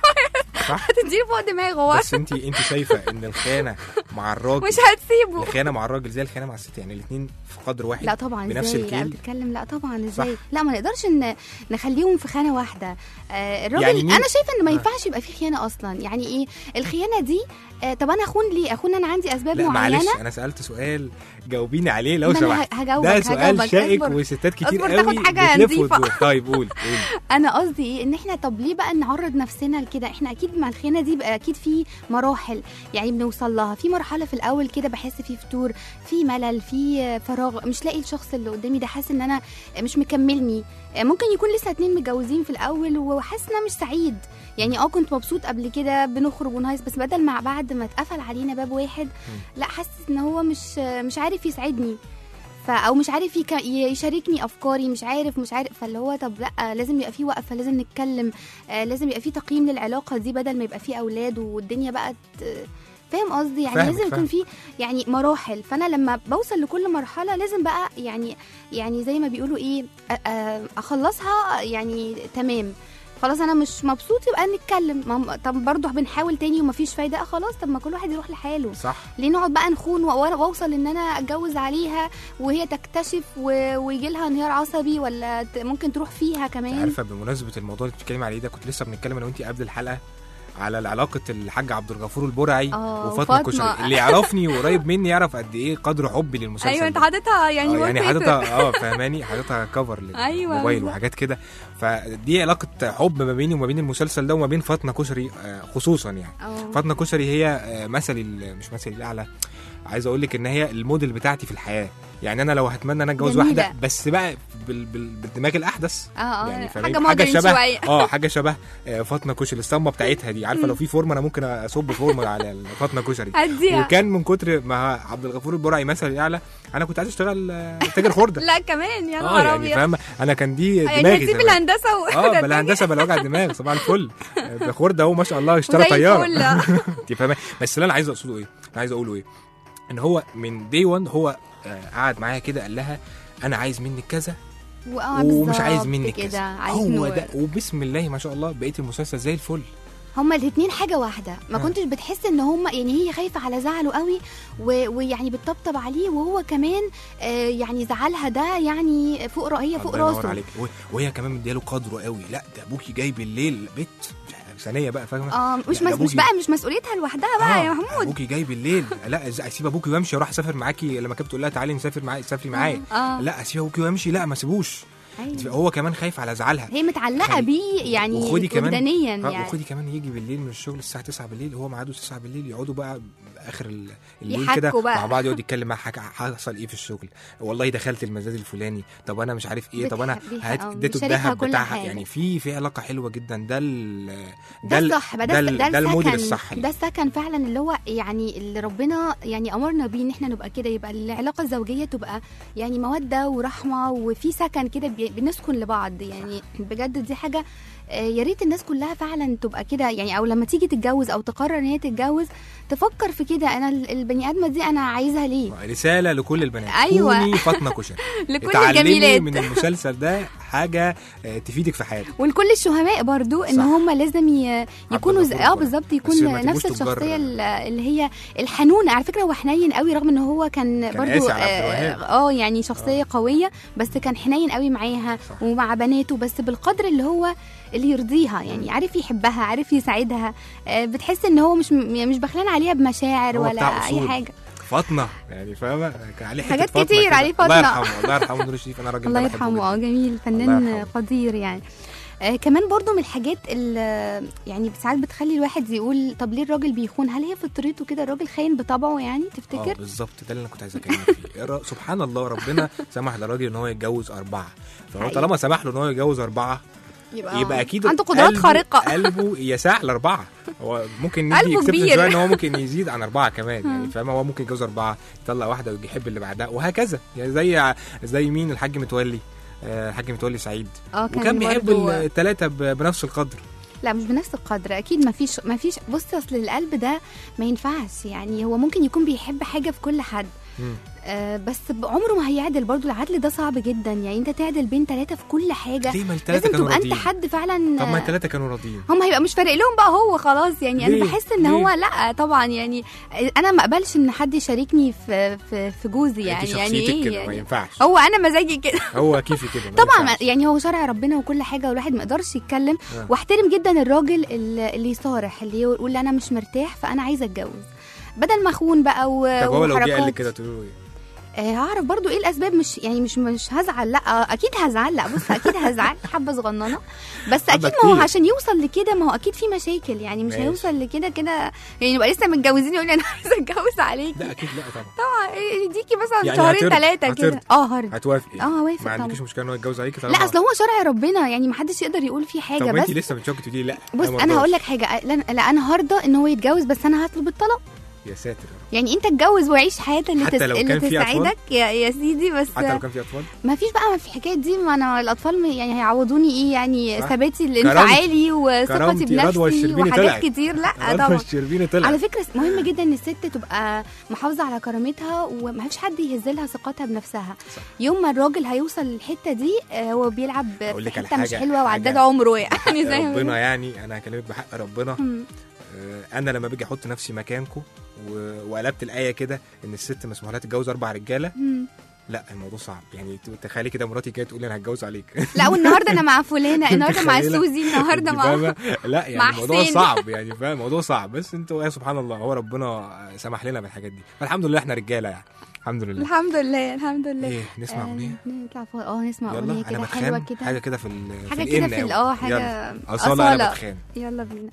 هتديله فوق دماغه. بس انت انت شايفه ان الخيانه مع الراجل مش هتسيبه. الخيانه مع الراجل زي الخيانه مع الست يعني الاثنين في قدر واحد. لا طبعا بنفس ازاي الكيل. لا بتتكلم لا طبعا ازاي لا ما نقدرش ان نخليهم في خانه واحده. آه الراجل يعني انا شايفه ان ما ينفعش يبقى في خيانه اصلا. يعني ايه الخيانه دي؟ آه طب انا اخون ليه؟ اخون انا عندي اسباب لا معينه. معلش انا سالت سؤال جاوبيني عليه لو سمحت. ده سؤال شائك وستات كتير قوي بتلفوا. طيب قول قول. انا قصدي ايه ان احنا طب ليه بقى نعرض نفسنا لكده؟ احنا اكيد مع الخيانه دي بقى اكيد في مراحل يعني بنوصل لها. في مرحله في الاول كده بحس فيه فتور، في ملل، في فراغ، مش لاقي الشخص اللي قدامي ده، حاسس ان انا مش مكملني. ممكن يكون لسه اتنين متجوزين في الاول وحاسس ان انا مش سعيد يعني اه كنت مبسوط قبل كده بنخرج ونهيص بس بدل مع بعد ما اتقفل علينا باب واحد لا حاسس ان هو مش مش عارف يسعدني او مش عارف يشاركني افكاري مش عارف مش عارف فاللي هو طب لا لازم يبقى في وقفه، لازم نتكلم، لازم يبقى في تقييم للعلاقه دي بدل ما يبقى في اولاد والدنيا بقى فاهم قصدي يعني فهم لازم يكون في يعني مراحل. فانا لما بوصل لكل مرحله لازم بقى يعني يعني زي ما بيقولوا ايه اخلصها يعني تمام خلاص انا مش مبسوط يبقى نتكلم. طب برضه بنحاول تاني ومفيش فايده خلاص طب ما كل واحد يروح لحاله. صح. ليه نقعد بقى نخون واوصل ان انا اتجوز عليها وهي تكتشف ويجي لها انهيار عصبي ولا ممكن تروح فيها كمان. عارفه بمناسبه الموضوع اللي بتتكلم عليه ده كنت لسه بنتكلم انا وانتي قبل الحلقه على علاقه الحاج عبد الغفور البرعي آه، وفاطمه وفاطمة. كشري. اللي يعرفني وقريب مني يعرف قد ايه قدر حبي للمسلسل ايوه انت ده. حاططها يعني آه، يعني wallpaper. حاططها اه فاهماني، حاططها كفر أيوة للموبايل بالظبط. وحاجات كده. فدي علاقه حب ما بيني وما بين المسلسل ده وما بين فاطمه كشري آه، خصوصا يعني. آه. فاطمه كشري هي آه، مثلي ال- مش مثلي الاعلى، عايز اقول لك ان هي الموديل بتاعتي في الحياه. يعني انا لو هتمنى ان اتجوز جميلة. واحده بس بقى بال... بال... بالدماغ الاحدث، اه اه يعني حاجه فاهمين؟ مودرن شبه شويه. اه حاجه شبه آه، فاطمه كشري، الصمه بتاعتها دي، عارفه لو في فورمه انا ممكن اصب فورمه على فاطمه كشري. هديها. وكان من كتر ما عبد الغفور البرعي مثل الاعلى انا كنت عايز اشتغل آه، تاجر خرده. لا كمان يا اه نهار يعني ابيض. فاهمه، انا كان دي يعني دماغي هتسيب زمان. الهندسه و... اه بلا هندسه بلا وجع دماغ، صباح الفل. آه، خرده اهو ما شاء الله اشترى وزي طياره. الفل. انت فاهمه؟ بس اللي انا عايز اقصده ايه؟ انا عايز اقوله ايه؟ ان هو من دي واحد هو آه، قعد معايا كده قال لها انا عايز منك كذا وآه ومش عايز بالظبط منك كده، كذا. عايز هو نور. ده، وبسم الله ما شاء الله بقيت المسلسل زي الفل. هما الاثنين حاجه واحده، ما آه. كنتش بتحس ان هما يعني هي خايفه على زعله قوي و- ويعني بتطبطب عليه، وهو كمان آه يعني زعلها ده يعني فوق رأ- هي فوق الله ينور راسه. عليك. وهي- وهي كمان مدياله قدره قوي. لا ده ابوكي جاي بالليل بيت ثانيه بقى، فاهمه؟ اه مش لا، مس... ده مش أبوكي- بقى مش مسؤوليتها لوحدها بقى آه، يا محمود. ابوكي جاي بالليل. لا إز- اسيب ابوكي وامشي واروح اسافر معاكي. لما كانت بتقول لها تعالي نسافر معايا سافري معايا، آه. لا اسيب ابوكي وامشي، لا ما سيبوش. أيوة. هو كمان خايف على زعلها. هي متعلقه خلي- بيه يعني وخدي كمان وجدانيا آه، يعني. وخدي كمان يجي بالليل من الشغل الساعه تسعة بالليل، هو ميعاده تسعة بالليل، يقعدوا بقى اخر ال- الليل يحكوا كده بقى. مع بعض، يقعد يتكلم مع حاجه حصل ايه في الشغل، والله دخلت المزاد الفلاني، طب انا مش عارف ايه، طب انا بتح- بيح- هات آه، اديته بيشاركها الذهب كل بتاعها. حاجة. يعني في في علاقه حلوه جدا. ده ال ده ال- الصح بقى، ده ده, ال- ده, ده الموديل السكن الصح ده ليه. السكن فعلا اللي هو يعني اللي ربنا يعني امرنا بيه ان احنا نبقى كده، يبقى العلاقه الزوجيه تبقى يعني موده ورحمه وفي سكن كده بي- بنسكن لبعض. يعني بجد دي حاجه آه، يا ريت الناس كلها فعلا تبقى كده يعني، او لما تيجي تتجوز او تقرر ان هي تتجوز تفكر في كده، انا ال- البني ادمه دي انا عايزها ليه. رساله لكل البنات، أيوة. كوني فاطمه كشري. لكل اتعلمي الجميلات من المسلسل ده حاجه آه، تفيدك في حياتك. ولكل الشهماء برضو ان صح. هم لازم ي... يكونوا ز... الغفور اه برضو. بالظبط، بس يكون ما تبقوش نفس تجار. الشخصيه ال- اللي هي الحنونه. على فكره هو حنين قوي رغم ان هو كان, كان برضو قاسي على عبد الوهاب. اه يعني شخصيه آه. قويه، بس كان حنين قوي معاها صح. ومع بناته، بس بالقدر اللي هو اللي يرضيها يعني، عارف يحبها، عارف يساعدها. آه بتحس ان هو مش م- مش بخلان عليها بمشاعر هو ولا بتاع اي أصول. حاجه. فاطمه يعني فاهمه، كان عليه حتة حاجات فاطمة كتير كده. عليه الله فاطمة. يرحمه الله يرحمه نور الشريف. انا راجل الله ده بحبه يرحمه، اه جداً. جميل، الله فنان يرحمه. قدير يعني. آه كمان برضو من الحاجات اللي يعني ساعات بتخلي الواحد يقول طب ليه الراجل بيخون؟ هل هي فطرته كده الراجل خاين بطبعه يعني اه تفتكر؟ بالظبط، ده اللي انا كنت عايز اتكلم فيه. الر- سبحان الله، ربنا سمح للراجل ان هو يتجوز اربعه، فهو حقيقي. طالما سمح له ان هو يتجوز اربعه يبقى, يبقى اكيد عنده قدرات قلبه- خارقة. قلبه يسع لاربعه. هو ممكن ندي قلبه اكسبشن كبير. شويه ان هو ممكن يزيد عن اربعه كمان يعني فاهم. هو ممكن يتجوز اربعه، يطلع واحده ويحب اللي بعدها وهكذا يعني. زي زي مين؟ الحاج متولي. آه، الحاج متولي سعيد، اه كان وكان بيحب برضو- الثلاثه بنفس القدر. لا مش بنفس القدر اكيد، ما فيش ما فيش بص اصل القلب ده ما ينفعش يعني. هو ممكن يكون بيحب حاجه في كل حد مم. آه بس عمره ما هيعدل. برضو العدل ده صعب جدا يعني، انت تعدل بين ثلاثه في كل حاجه. ليه ما الثلاثه لازم كانوا تبقى انت راضيين؟ حد فعلا. طب ما الثلاثه كانوا راضيين. هم هيبقى مش فارق لهم بقى هو خلاص يعني. ليه؟ انا بحس ان ليه؟ هو لا طبعا يعني انا ما اقبلش ان حد يشاركني في في, في جوزي انت يعني. يعني شخصيتك ايه كده ما يعني ينفعش. هو انا مزاجي كده. هو كيفي كده ما طبعا ينفعش. يعني هو شرع ربنا وكل حاجه، والواحد ما يقدرش يتكلم. آه. واحترم جدا الراجل اللي اللي يصارح، اللي يقول انا مش مرتاح فانا عايزه اتجوز، بدل ما اخون بقى و- طب هو لو جه قال وحركات. لك كده تقول له ايه؟ آه، هعرف برضو ايه الاسباب. مش يعني مش مش هزعل، لا اكيد هزعل، لا بص اكيد هزعل حبه صغننه، بس حبة اكيد ما هو كتير. عشان يوصل لكده ما هو اكيد في مشاكل يعني. مش ماشي. هيوصل لكده كده يعني نبقى لسه متجوزين يقول لي انا عايزه اتجوز عليك. لا اكيد لا طبعا. طبعا يديكي مثلا يعني شهرين هترضى- ثلاثه كده. هترضى. اه هرد. هتوافقي؟ اه هوافق ما طبعا. عندكيش مشكله ان هو يتجوز عليكي؟ لا اصل هو شرع ربنا يعني، ما حدش يقدر يقول فيه حاجه. طب بس انت لسه بتشوكي تقولي لا. بص ما انا هقول مرضاش. لك حاجه، لا, لا انا هرضى ان هو يتجوز، بس انا هطلب الطلاق. يا ساتر يا رب. يعني انت اتجوز وعيش حياه اللي, حتى تس... لو اللي كان في أطفال؟ تسعدك يا, يا سيدي. بس حتى لو كان في اطفال. ما فيش بقى ما في الحكايه دي. ما انا الاطفال م- يعني هيعوضوني ايه يعني؟ صح. ثباتي الانفعالي وثقتي كرامتي، رضوى بنفسي الشربيني وحاجات طلعت. كتير. لا رضوى طبعا. الشربيني طلع. على فكره مهم جدا ان الست تبقى محافظه على كرامتها وما فيش حد يهز لها ثقتها بنفسها. صح. يوم ما الراجل هيوصل للحته دي آه، هو بيلعب أقول في لك على حته مش حاجة- حلوه وعداد حاجة عمره يعني بحق زي ما بيقولوا. ربنا يعني، انا هكلمك بحق ربنا. مم. آه، انا لما باجي احط نفسي مكانكم و... وقلبت الايه كده ان الست مسموح لها تتجوز اربع رجاله، مم. لا الموضوع صعب يعني. تخيلي كده مراتي كده تقول لي انا هتجوز عليك. لا والنهارده انا مع فلانه، النهارده مع متخيلة؟ سوزي، النهارده أنت مع فاهمة؟ لا يعني مع الموضوع حسين. صعب يعني، فاهم الموضوع صعب، بس انتوا يا سبحان الله هو ربنا سمح لنا بالحاجات دي، فالحمد لله احنا رجاله يعني، الحمد لله. الحمد لله الحمد لله. ايه نسمع اغنيه؟ نطلع فوق اه نسمع يلا اغنيه انا كده حلوه بتخان كده، حاجه كده في ال حاجه في كده الإن في ال- أوي. اه حاجه يلا. اصاله انا بتخان. يلا بينا.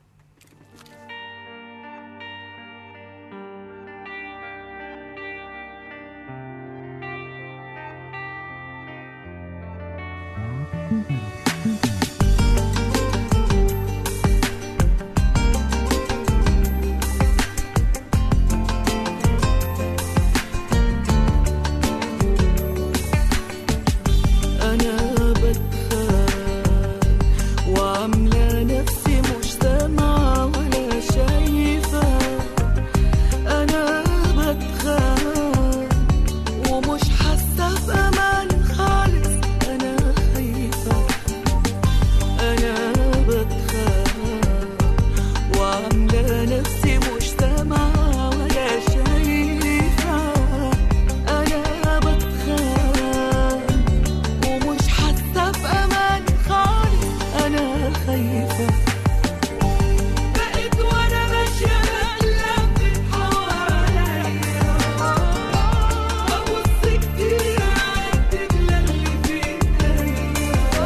أنا بتخان وعاملة نفسي مش سامعة ولا شايفة. أنا بتخان ومش حاسة بأمان خالص، أنا خايفة. أنا بتخان وعاملة نفسي مش سامعة ولا شايفة. أنا بتخان ومش حاسة بأمان خالص، أنا خايفة. بقيت وأنا ماشية بقلب حواليا، ببص كتير أعدل اللي في إيديا،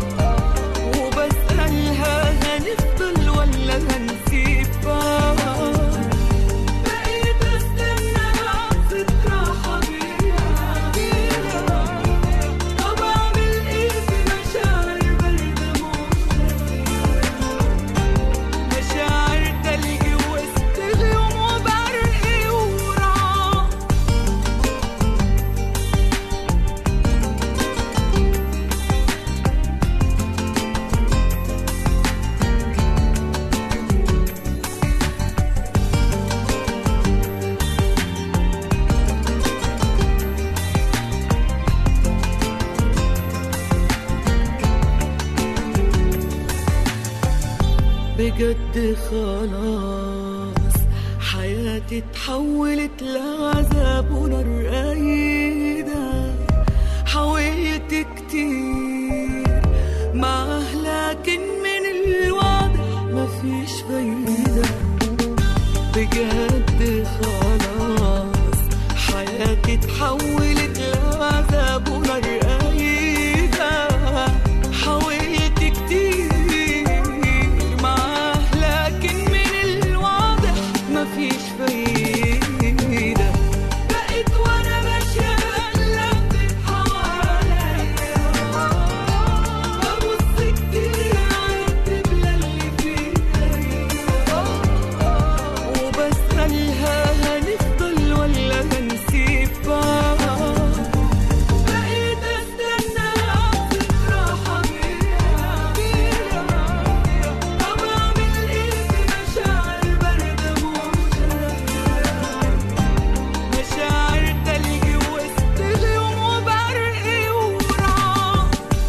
وبسألها هنفضل ولا هنسيب بعض. بقيت أستنى لحظة راحة بيها، طب أعمل إيه في مشاعر باردة مختفية، مشاعر تلج وسط غيوم وبرق ورعاة. بجد خلاص حياتي اتحولت لعذاب ونار قايدة. حاولت كتير معاه لكن من الواضح مفيش فايدة. بجد خلاص حياتي اتحولت لعذاب ونار قايدة. حاولت كتير معاه لكن من الواضح مفيش فايدة. بقيت وانا ماشية بقلب حواليا، ببص كتير أعدل اللي في إيديا، وبسألها هنفضل ولا هنسيب بعض. بقيت أستنى لحظة راحة بيها، طب أعمل إيه في مشاعر باردة مختفية، مشاعر تلج وسط غيوم وبرق ورعاة.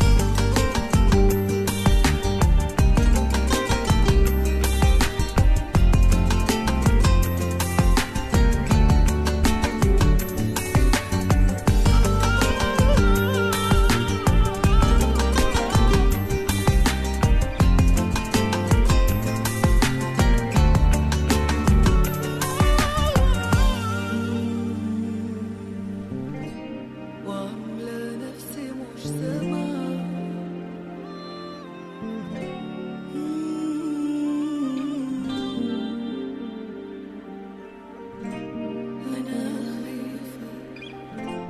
وعاملة نفسي مش سامعة. أنا خايفة.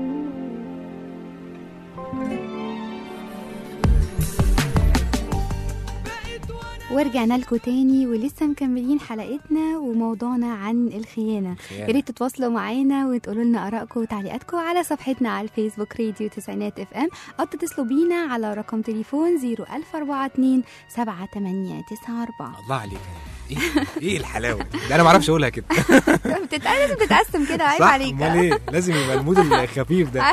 ورجعنا لكم تاني ولسه مكملين حلقتنا وموضوعنا عن الخيانة. يا ريت تتواصلوا معانا وتقولوا لنا آرائكم وتعليقاتكم على صفحتنا على الفيسبوك راديو تسعينات اف ام، أو تتصلوا بينا على رقم تليفون صفر ألف أربعة اتنين سبعة تمانية تسعة أربعة. الله عليك. ايه ايه الحلاوه دي؟ ده انا ما اعرفش اقولها كده. بتتقال لازم تتقسم كده، عيب صح؟ عليك. امال ايه؟ لازم يبقى المود الخفيف ده.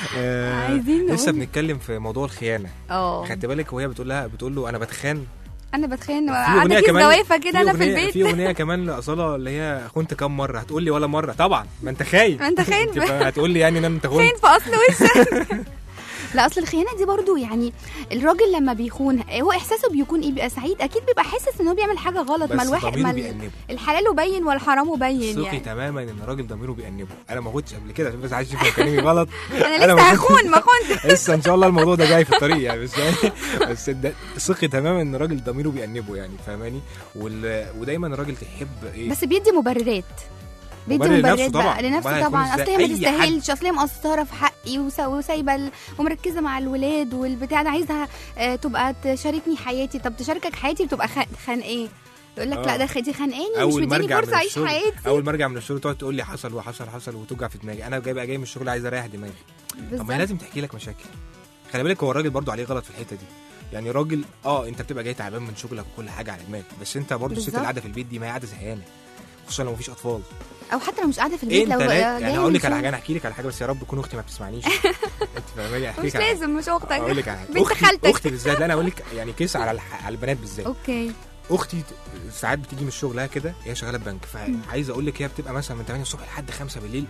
آه، عايزين نقول لسه بنتكلم في موضوع الخيانه. اه خدت بالك وهي بتقول لها بتقول له انا بتخان انا بتخيل في قاعده أغنية كيس كمان- جوافه كده في انا في أغنية- البيت. في اغنيه كمان لاصاله اللي هي خنت كام مره، هتقول لي ولا مره؟ طبعا ما انت خاين. ما أنت خاين. أنت هتقول لي يعني ان انت خاين خنت. في اصل وشك. لا اصل الخيانه دي برضو يعني الراجل لما بيخون هو احساسه بيكون ايه؟ بيبقى سعيد اكيد، بيبقى حاسس ان هو بيعمل حاجه غلط. ما بس الواحد ضميره ما بيأنبه. الحلال بين والحرام بين ثقي يعني. تماما ان الراجل ضميره بيأنبه. انا ما كنتش قبل كده بس عايز اشوف كلامي غلط. انا لسه ما كنت- هخون ما كنت. لسه ان شاء الله الموضوع ده جاي في الطريق يعني، بس يعني بس ده ثقي تماما ان الراجل ضميره بيأنبه يعني، فاهماني؟ وال... ودايما الراجل تحب ايه؟ بس بيدي مبررات، بيدي مبرر لنفسه مبررات طبعاً. بقى أمال لنفسه هيكون طبعا. إزاي؟ اصل هي ما أي تستاهلش، اصل هي مقصره في حقي وس- وسايبه ال- ومركزه مع الولاد والبتاع. انا عايزها آه، تبقى تشاركني حياتي. طب تشاركك حياتي بتبقى خ- خانقاه. يقول لك آه. لا ده خ- دي خانقاني مش اول ما مديني ارجع فرصه من اعيش الشغل حياتي. اول ما ارجع من الشغل تقعد تقول لي حصل وحصل حصل وتوجع في دماغي. انا جاي بقى جاي من الشغل عايز اريح دماغي. طب بالظبط. ما هي لازم تحكي لك مشاكل. خلي بالك هو الراجل برضو عليه غلط في الحته دي. يعني راجل اه انت بتبقى جاي تعبان من شغلك وكل حاجه على دماغك، بس انت برضو الست بالظبط. اللي قاعده في البيت دي ما هي قاعده زهقانه، خصوصا لو مفيش اطفال. او حتى لو مش قاعده في البيت، انت لو لا جاية يعني هقول لك من على شغل. حاجه، انا احكي لك على حاجه بس يا رب تكون اختي ما بتسمعنيش. انت فاهماني؟ احكي مش لك على حاجة. لازم مش اختك. اقول لك على حاجه. بنت أختي- خالتك. اختي بالذات. لا انا اقول لك يعني كيس على الح... على البنات بالذات. اوكي. اختي ساعات بتيجي من شغلها كده، هي شغاله في بنك، فعايز اقول لك هي بتبقى مثلا من تمانية الصبح لحد خمسة بالليل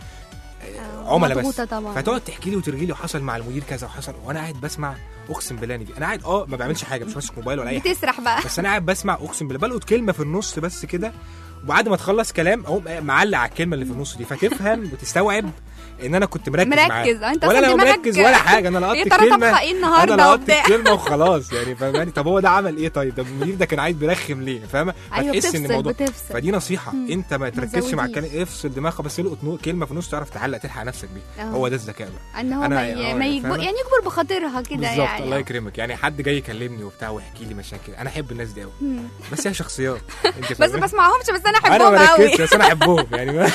آه، عملاء بس. مضغوطة طبعا. فتقعد تحكي لي وترغي لي وحصل مع المدير كذا وحصل، وانا قاعد بسمع. اقسم بالله دي انا قاعد اه ما بعملش حاجه، مش ماسك موبايل ولا اي حاجه، بتسرح بقى. بس انا قاعد بسمع. اقسم بالله بلقط كلمه في النص بس كده، وبعد ما تخلص كلام اقوم معلق على الكلمه اللي في النص دي، فتفهم وتستوعب ان انا كنت مركز معاه. مركز. انت ولا اصلا انا دماغك مركز ولا حاجه، انا لقطت يا ترى الكلمه. طبخه ايه النهارده انا لقطت وبتاع. الكلمه وخلاص يعني، فاهماني؟ طب هو ده عمل ايه؟ طيب ده المدير ده كان عايز بيرخم ليه؟ فاهمه؟ أيوة، فتحس ان بتفصل- الموضوع بتفصل. فدي نصيحه. مم. انت ما تركزش مع تزوديش. الكلام، افصل دماغك بس القط نو- كلمه في النص تعرف تعلق تلحق نفسك بيها. آه. هو ده الذكاء بقى. ان هو أنا- ما, ي... آه، ما يجبر فاهمة؟ يعني يكبر بخاطرها كده بالظبط. يعني. الله يكرمك. يعني حد جاي يكلمني وبتاع ويحكي لي مشاكل، انا احب الناس دي قوي، مم. بس هي شخصيات. انت بس فاهمة؟ بسمعهمش، بس انا انا احبهم ما قوي. ركزتش بس انا احبهم يعني ما-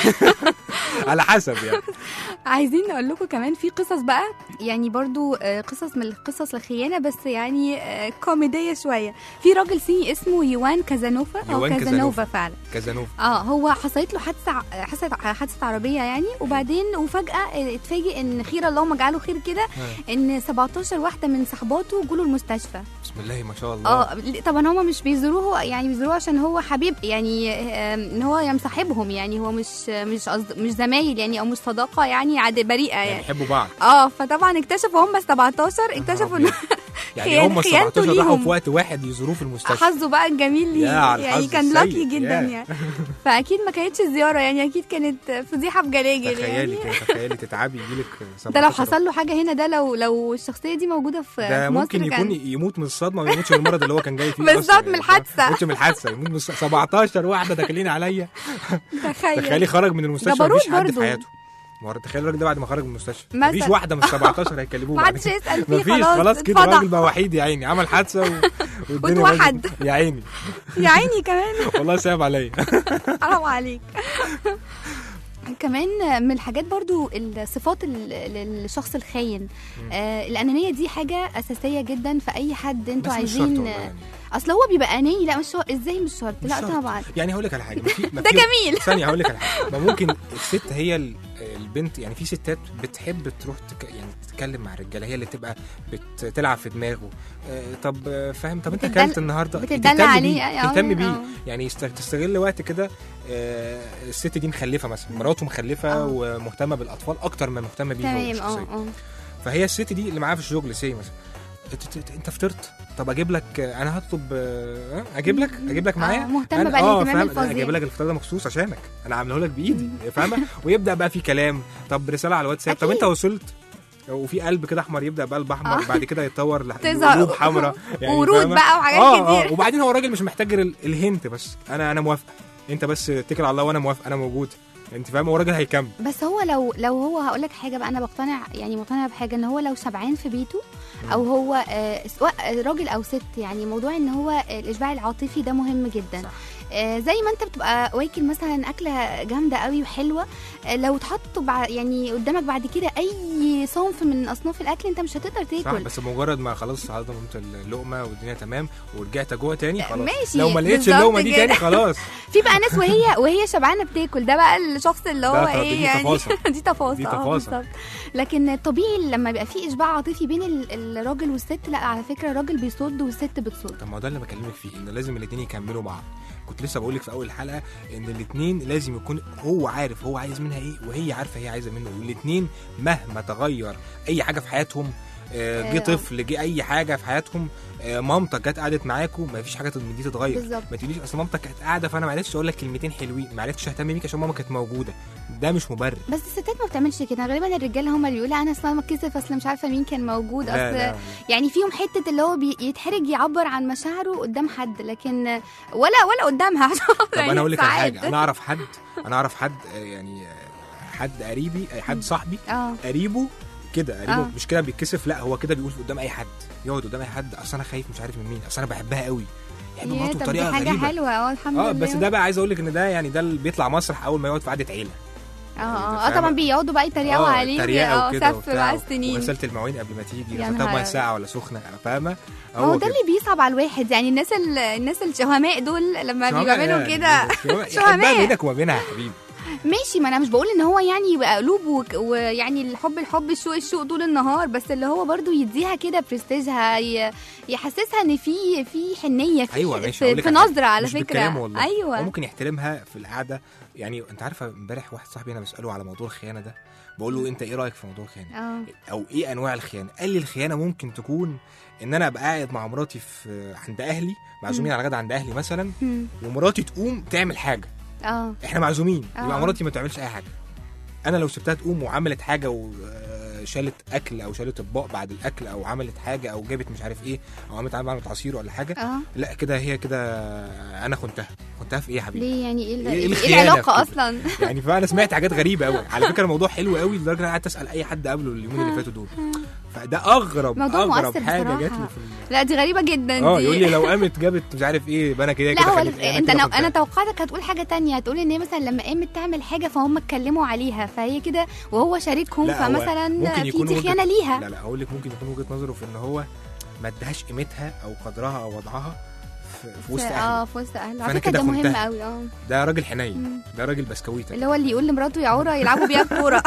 على حسب يعني. عايزين نقول لكم كمان في قصص بقى، يعني برضو آه، قصص من القصص الخيانه، بس يعني آه، كوميديه شويه. في راجل صيني اسمه يوان كازانوفا او يوان كازانوفا كازانوفا. فعلا. كازانوفا. اه هو حصلت له حادثه حادثه حادثه عربيه يعني، وبعدين وفجاه آه، اتفاجئ ان خير اللهم اجعله خير كده ان سبعتاشر واحده من صحباته جوله المستشفى. بسم الله ما شاء الله. اه طبعا هما مش بيزوروه، يعني بيزوروه عشان هو حبيب يعني، آه، ان هو يا مصاحبهم يعني، هو مش مش قصد مش زمايل يعني، او مش صداقه يعني عاد بريئه يعني يعني. يحبوا بعض. اه فطبعا اكتشفوا هم سبعتاشر اكتشفوا ان يعني خيان- هم خيانته سبعتاشر راحوا ليهم. في وقت واحد يزوروه في المستشفى. حظه بقى الجميل ليه يا على يعني، الحظ كان السيء. لاكي جدا يا. يعني. فاكيد ما كانتش زياره يعني، اكيد كانت فضيحه بجلاجل تخيلي يعني. كده، تخيلي تتعبي يجيلك ده لو سبعتاشر. حصل له حاجه هنا، ده لو لو الشخصيه دي موجوده في ده في مصر ممكن يكون كان يموت من الصدمه وما يموتش من المرض اللي هو كان جاي فيه. بالظبط، أصلاً من يعني. الحادثة. يموتش من الحادثه، يموت من سبعتاشر واحده داخلين عليا. تخيل. تخيلي خرج من المستشفى جبروت مفيش حد برضو. في حياته. ما هو تخيل الراجل ده بعد ما خرج من المستشفى مثلا. مفيش واحده من سبعتاشر هيكلموه ما بعد حدش كده. يسأل فيه، مفيش، خلاص خلاص كده اتفضح. الراجل بقى وحيد يا عيني، عمل حادثه و... والدنيا واتوحد. باظت. يا عيني يا عيني كمان. والله صعب عليا. حرام عليك. كمان من الحاجات برضو الصفات ال- ال- الشخص الخاين، آه الأنانية دي حاجة أساسية جدا في أي حد انتوا بس مش شرط عايزين. والله يعني. اصل هو بيبقى أناني، لا مش شرط. ازاي مش شرط؟ مش لا شرط. طبعا. يعني هقول لك على حاجه، ما في ما ده في- جميل. ثانيه هقول لك على حاجه. ما ممكن الست هي ال- البنت يعني، في ستات بتحب تروح تك... يعني تتكلم مع الرجاله، هي اللي تبقى بتلعب في دماغه. آه طب آه، فاهم؟ طب انت بتدل- اكلت النهارده؟ بتدلع تهتم عليه، بيه، آه، تهتم آه. بيه يعني، يست- تستغل وقت كده. آه الست دي مخلفه مثلا، مراته مخلفه آه. ومهتمه بالاطفال اكتر ما مهتمه بيه هو تمام. اه شخصيا. اه فهي الست دي اللي معاها في الشغل سي مثلا، انت- انت- انت فطرت؟ طب اجيب لك، انا هطلب آه، اجيب لك اجيب لك معايا. آه، مهتمة أنا- بقى آه، الاهتمام فاهم؟ الفظيع. اجيب لك الفطار ده مخصوص عشانك، انا عامله لك بايدي، فاهمه؟ ويبدا بقى في كلام، طب رساله على الواتساب، طب انت وصلت؟ وفي قلب كده احمر، يبدا بقلب احمر، آه. بعد كده يتطور لح- تظهر لقلوب حمراء ورود فاهمة؟ بقى وحاجات آه كتير. آه وبعدين هو الراجل مش محتاج غير ال- الهنت بس، انا انا موافقه، انت بس اتكل على الله وانا موافق، انا موجود، انت فاهم؟ هو الراجل هيكمل. بس هو لو لو هو هقول لك حاجه بقى، انا بقتنع يعني مقتنعه بحاجه، ان هو لو شبعان في بيته، او هو آه، سواء راجل او ست، يعني موضوع ان هو الاشباع العاطفي ده مهم جدا. آه زي ما انت بتبقى واكل مثلا اكله جامده قوي وحلوه، آه لو اتحط بع- يعني قدامك بعد كده اي صنف من اصناف الاكل انت مش هتقدر صح، تاكل. بس مجرد ما خلاص هضمت اللقمه والدنيا تمام ورجعت جوه تاني خلاص، ماشي، لو ما لقيتش بالظبط اللقمه دي كده. تاني خلاص. في بقى ناس وهي وهي شبعانه بتاكل، ده بقى الشخص اللي هو ده ايه دي يعني تفاصيل. دي تفاصيل دي آه، تفاصيل. بالظبط. لكن الطبيعي لما بيبقى في اشباع عاطفي بين ال- الراجل والست، لا على فكره الراجل بيصد والست بتصد. طب ما هو ده اللي بكلمك فيه، ان لازم الاثنين يكملوا بعض. كنت لسه بقول لك في اول الحلقه ان الاثنين لازم يكون هو عارف هو عايز منها ايه وهي عارفه هي عايزه منه، والاثنين مهما تغير اي حاجه في حياتهم، آه، جه آه. طفل، جه اي حاجه في حياتهم، آه، مامتك جت قعدت معاكم، ما فيش حاجه من دي تتغير. بالظبط. ما تقوليش اصل مامتك كانت قاعده فانا ما عرفتش اقول لك كلمتين حلوين، ما عرفتش اهتم بيك عشان ماما كانت موجوده، ده مش مبرر. بس الستات ما بتعملش كده، غالبا الرجاله هم اللي بيقولوا انا اصلا ما اتكسف، اصل مش عارفه مين كان موجود، لا، اصل لا، لا. يعني فيهم حته اللي هو بيتحرج يعبر عن مشاعره قدام حد، لكن ولا ولا قدامها. طب انا اقول لك على حاجه، انا اعرف حد انا اعرف حد آه، يعني آه، حد قريبي، أي حد صاحبي اه قريبه كده، قريبه آه. مش كده بيتكسف، لا هو كده بيقول قدام اي حد، يقعد قدام اي حد اصل انا خايف مش عارف من مين، اصل انا بحبها قوي، يحب يا مراته طب دي بطريقه حاجه غريبه. حلوه اه الحمد اه لله. بس ده بقى عايز اقول لك ان ده يعني ده اللي بيطلع مسرح اول ما يقعد في قعده عيله. اه اه اه طبعا بيقعدوا بقى يتريقوا آه، عليه، تريقة اه وكده سف وبتاع، بقى السنين. وغسلت المواعين قبل ما تيجي، يا غسلتها نهار بميه ساقعه ولا سخنه، فاهمه؟ ما هو ده اللي بيصعب على الواحد، يعني الناس ال... الناس الشهماء دول لما بيعملوا كده شهماء شهماء. بينك وما بينها يا حبيبي. ماشي، ما انا مش بقول ان هو يعني يبقى قلوب وك- ويعني الحب الحب الشوق الشوق طول النهار، بس اللي هو برضو يديها كده برستيجها، ي- يحسسها ان في في حنيه في ايوه ماشي، في, هقول لك في على حاجة. نظره على مش فكره. بالكلام والله. ايوه هو ممكن يحترمها في القعده، يعني انت عارفه امبارح واحد صاحبي انا بساله على موضوع الخيانه ده، بقول له انت ايه رايك في موضوع الخيانه؟ اه او ايه انواع الخيانه؟ قال لي الخيانه ممكن تكون ان انا ابقى قاعد مع مراتي في عند اهلي، معزومين على غدا عند اهلي مثلا، هم. ومراتي تقوم تعمل حاجه، اه احنا معزومين، آه. يبقى مراتي ما تعملش اي حاجه. انا لو سبتها تقوم وعملت حاجه وشالت اكل او شالت اطباق بعد الاكل او عملت حاجه او جابت مش عارف ايه او عملت عملت عصير ولا حاجه، اه لا كده هي كده انا خنتها. خنتها في ايه يا حبيبي؟ ليه يعني ايه ال- إيه ايه الخيانة العلاقه في كده؟ اصلا؟ يعني فانا سمعت حاجات غريبه قوي على فكره، الموضوع حلو قوي لدرجه ان انا قعدت اسال اي حد قبله اليومين اللي فاتوا دول، فده اغرب موضوع اغرب مؤثر حاجه بصراحة. جات لي في ال- لا دي غريبه جدا اه دي. يقول لي لو قامت جابت مش عارف ايه يبقى انا كده لا كده هو خليت- أنا انت كده انا, خنتها. انا توقعتك هتقول حاجه تانية، هتقول ان هي مثلا لما قامت تعمل حاجه فهم اتكلموا عليها فهي كده وهو شاركهم، لا، هو فمثلا ممكن في يكون دي وجهة- خيانه ليها. لا لا هقول لك ممكن يكون وجهه نظره في ان هو ما ادهاش قيمتها او قدرها او وضعها في, في وسط اه اهله. في وسط اهله، فأنا على فكره كده ده مهم خنتها. قوي. اه ده راجل حنين، مم. ده راجل بسكويته، اللي هو اللي يقول لمراته يا عوره يلعبوا بيها الكوره.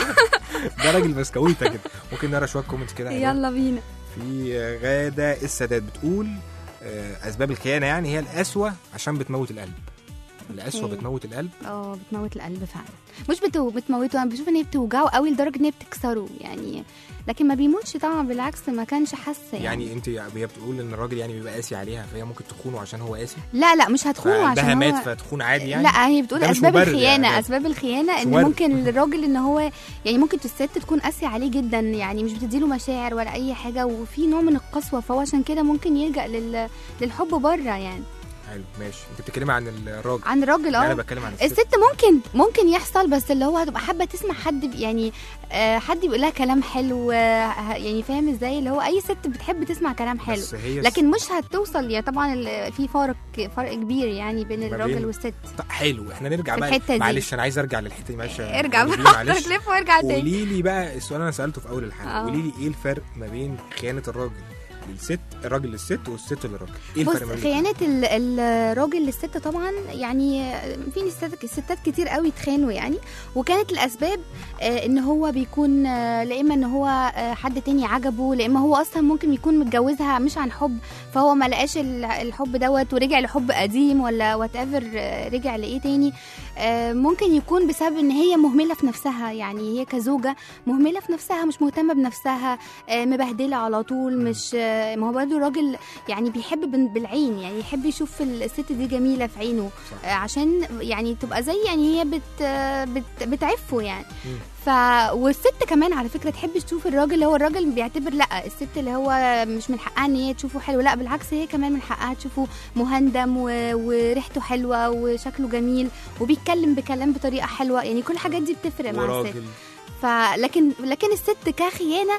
ده راجل بسكويته كده. ممكن نقرا شويه كومنتس كده حلوين. يلا بينا. في غاده السادات بتقول آه، اسباب الخيانه يعني هي القسوه عشان بتموت القلب. القسوه أوكي. بتموت القلب. اه بتموت القلب فعلا، مش بتو... بتموته، انا بشوف ان هي بتوجعه قوي لدرجه ان هي بتكسره يعني، لكن ما بيموتش طبعا، بالعكس ما كانش حاسه يعني. يعني انت هي بتقول ان الراجل يعني بيبقى قاسي عليها فهي ممكن تخونه عشان هو قاسي، لا لا مش هتخونه فقلبها عشان مات هو فتخون عادي يعني. لا هي بتقول ده مش اسباب مبرر الخيانه يعني. اسباب الخيانه مش ان مبرر. ممكن الراجل ان هو يعني ممكن الست تكون قاسيه عليه جدا، يعني مش بتديله مشاعر ولا اي حاجه، وفي نوع من القسوه، فهو عشان كده ممكن يلجا لل... للحب بره يعني. حلو ماشي، انت بتتكلمي عن الراجل. عن الراجل لا، انا اه بتكلم عن الست. الست ممكن ممكن يحصل، بس اللي هو هتبقى حابه تسمع حد ب- يعني آه حد يقول لها كلام حلو، آه يعني فاهم ازاي، اللي هو اي ست بتحب تسمع كلام حلو، بس هي لكن مش هتوصل يعني طبعا ال- في فرق فرق كبير يعني بين ما الراجل بين- والست. طب حلو، احنا نرجع في بقى الحتة دي. معلش انا عايز ارجع للحته دي معلش. ارجع قولي لي بقى معلش. لف وارجع تاني. قولي لي بقى السؤال انا سالته في اول الحلقه، آه. قولي لي ايه الفرق ما بين خيانه الراجل للست، الراجل للست والست للراجل، ايه بص الفرق ما بين خيانة ال- الراجل للست طبعا يعني في ستات ستات كتير قوي اتخانوا يعني، وكانت الاسباب آه، ان هو بيكون آه، لا اما ان هو آه، حد تاني عجبه، لا اما هو اصلا ممكن يكون متجوزها مش عن حب، فهو ما لقاش ال- الحب دوت ورجع لحب قديم ولا وات ايفر، رجع لايه تاني. آه، ممكن يكون بسبب ان هي مهمله في نفسها، يعني هي كزوجه مهمله في نفسها، مش مهتمه بنفسها، آه، مبهدله على طول، مش آه، ما هو برضه الراجل يعني بيحب بال- بالعين، يعني يحب يشوف الست دي جميله في عينه، صح. آه، عشان يعني تبقى زي يعني هي بت آه، بت بتعفه يعني. مم. ف والست كمان على فكره تحب تشوف الراجل، اللي هو الراجل بيعتبر لا الست اللي هو مش من حقها ان هي تشوفه حلو، لا بالعكس هي كمان من حقها تشوفه مهندم و... وريحته حلوه وشكله جميل وبيتكلم بكلام بطريقه حلوه، يعني كل الحاجات دي بتفرق مع الست. وراجل فلكن لكن الست كخيانه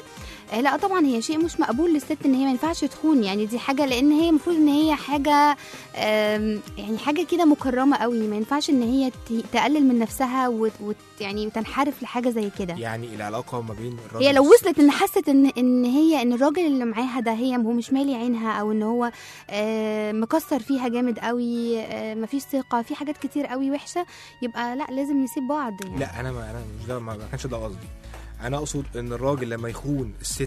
آه لا طبعا هي شيء مش مقبول للست ان هي ما ينفعش تخون، يعني دي حاجه، لان هي المفروض ان هي حاجه آم، يعني حاجه كده مكرمه قوي، ما ينفعش ان هي ت- تقلل من نفسها وت وت- يعني تنحرف لحاجه زي كده. يعني العلاقه ما بين الراجل هي لو والست. وصلت ان حست ان ان هي ان الراجل اللي معاها ده هي هو مش مالي عينها، او ان هو آه مكسر فيها جامد قوي، آه مفيش ثقه في حاجات كتير قوي وحشه، يبقى لا لازم نسيب بعض يعني. لا انا ما انا مش ده ما كانش ده قصدي. انا اقصد ان الراجل لما يخون الست،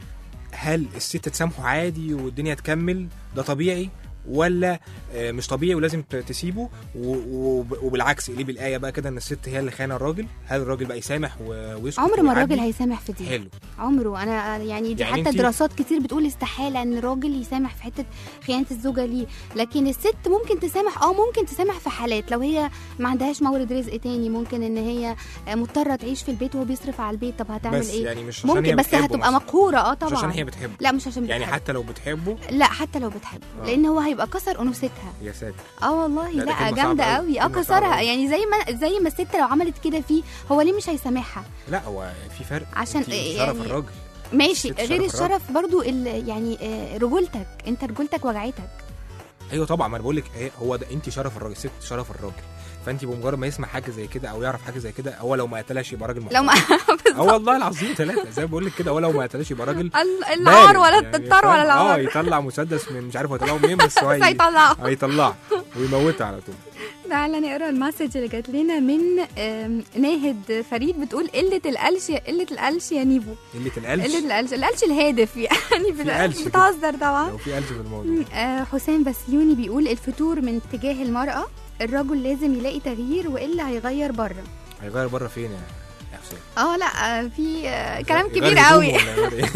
هل الست تسامحه عادي والدنيا تكمل ده طبيعي، ولا آه، مش طبيعي ولازم ت- تسيبه و- وب- وبالعكس قليب الايه بقى كده ان الست هي اللي خانه الراجل؟ هل الراجل بقى يسامح و- ويسكت عمر ما ويعدي؟ الراجل هيسامح في دي. حلو. عمره، انا يعني دي يعني حتى انتي- دراسات كتير بتقول استحاله ان الراجل يسامح في حته خيانه الزوجه ليه، لكن الست ممكن تسامح، اه ممكن تسامح في حالات لو هي ما عندهاش مورد رزق تاني، ممكن ان هي مضطره تعيش في البيت وهو بيصرف على البيت، طب هتعمل بس ايه؟ يعني مش عشان هي ممكن، بس بتحبه هتبقى مثلاً. مقهوره اه مش طبعا. عشان هي بتحبه. لا مش عشان يعني بتحبه. حتى لو بتحبه. لا حتى لو بتحبه، آه. لان هو هيبقى كسر انوثتها. يا ساتر. اه والله لا، ده لا كلمة جامده صعبة قوي، اه أوي. كلمة صعبة كسرها أوي. يعني زي ما زي ما الست لو عملت كده فيه، هو ليه مش هيسامحها؟ لا هو في فرق عشان انتي إيه شرف يعني؟ الراجل. ماشي، الست غير شرف الراجل. الشرف برضو ال- يعني آه، رجولتك، انت رجولتك وجعتك. ايوه طبعا، ما انا بقول لك هو ده، انت شرف الراجل، ست شرف الراجل، فانت بمجرد ما يسمع حاجه زي كده او يعرف حاجه زي كده، هو لو ما قتلهاش يبقى راجل محترم. لو ما اه والله العظيم ثلاثه زي ما بقول لك كده، هو لو ما قتلهاش يبقى راجل ال- العار ولا بارد. الطار ولا فاهم؟ العار. اه يطلع مسدس من مش عارف هيطلعه منين، بس هو بس هيطلعه. هيطلعه ويموتها على طول. تعالى نقرا المسج اللي جات لنا من آم، ناهد فريد، بتقول قله القلش قله القلش يا نيفو. قله القلش. قله القلش القلش الهادف يعني في بت- قلش كده. بتهزر طبعا. لو في قلش في الموضوع. آه، حسام بسيوني بيقول الفتور من تجاه المراه، الرجل لازم يلاقي تغيير والا هيغير بره. هيغير بره فين يا يا حسين؟ اه لا آه، في آه، كلام يغير كبير هدومه قوي. ولا يغير إيه؟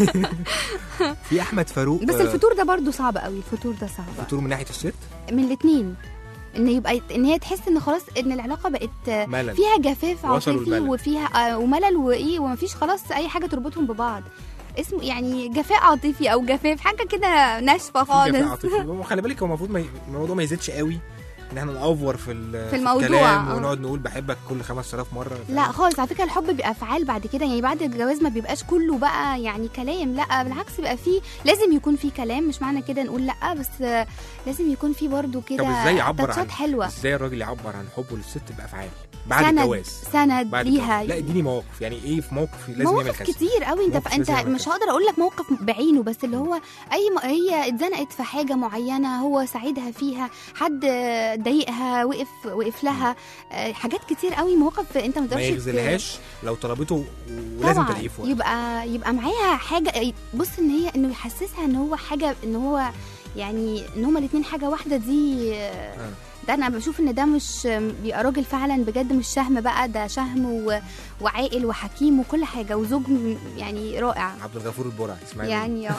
في احمد فاروق. بس آه، الفتور ده برضو صعب قوي، الفتور ده صعب فتور من ناحيه الست. من الاثنين، ان يبقى ان هي تحس ان خلاص ان العلاقه بقت ملل. فيها جفاف وصلوا عاطفي الملل. وفيها آه، وملل وايه، ومفيش خلاص اي حاجه تربطهم ببعض، اسمه يعني جفاء عاطفي او جفاف، حاجه كده ناشفه في جفاء خالص. عاطفي. وخلي بالك هو المفروض ما ي- الموضوع ما يزيدش قوي ان احنا نأفور في ال- في الموضوع، الكلام آه. ونقعد نقول بحبك كل خمس آلاف مره. لا خالص، على فكره الحب بيبقى افعال بعد كده، يعني بعد الجواز ما بيبقاش كله بقى يعني كلام، لا بالعكس بيبقى فيه، لازم يكون فيه كلام، مش معنى كده نقول لا، بس آه، لازم يكون فيه برضو كده طب ازاي يعبر تاتشات عن حلوه، ازاي الراجل يعبر عن حبه للست بافعال بعد سند الجواز؟ سند بعد ليها. الجواز. لا اديني مواقف، يعني ايه في موقف لازم يعمل مواقف كذا؟ كتير قوي، انت موقف انت لازم يعمل مش كذا. هقدر اقول لك موقف بعينه، بس اللي هو اي م... هي اتزنقت في حاجه معينه هو ساعدها فيها، حد ضايقها وقف وقف لها، آه، حاجات كتير قوي، مواقف انت ما ما تقدرش ت- يغزلهاش لو طلبته ولازم طبعاً. تلاقيه في وقت. يبقى يبقى معاها حاجه، بص ان هي انه يحسسها ان هو حاجه، ان هو يعني ان هما الاثنين حاجه واحده دي، آه، ده انا بشوف ان ده مش بيبقى راجل فعلا بجد، مش شهم بقى، ده شهم و... وعاقل وحكيم وكل حاجه، وزوج م- يعني رائع عبد الغفور البرعي اسمعي يعني. اه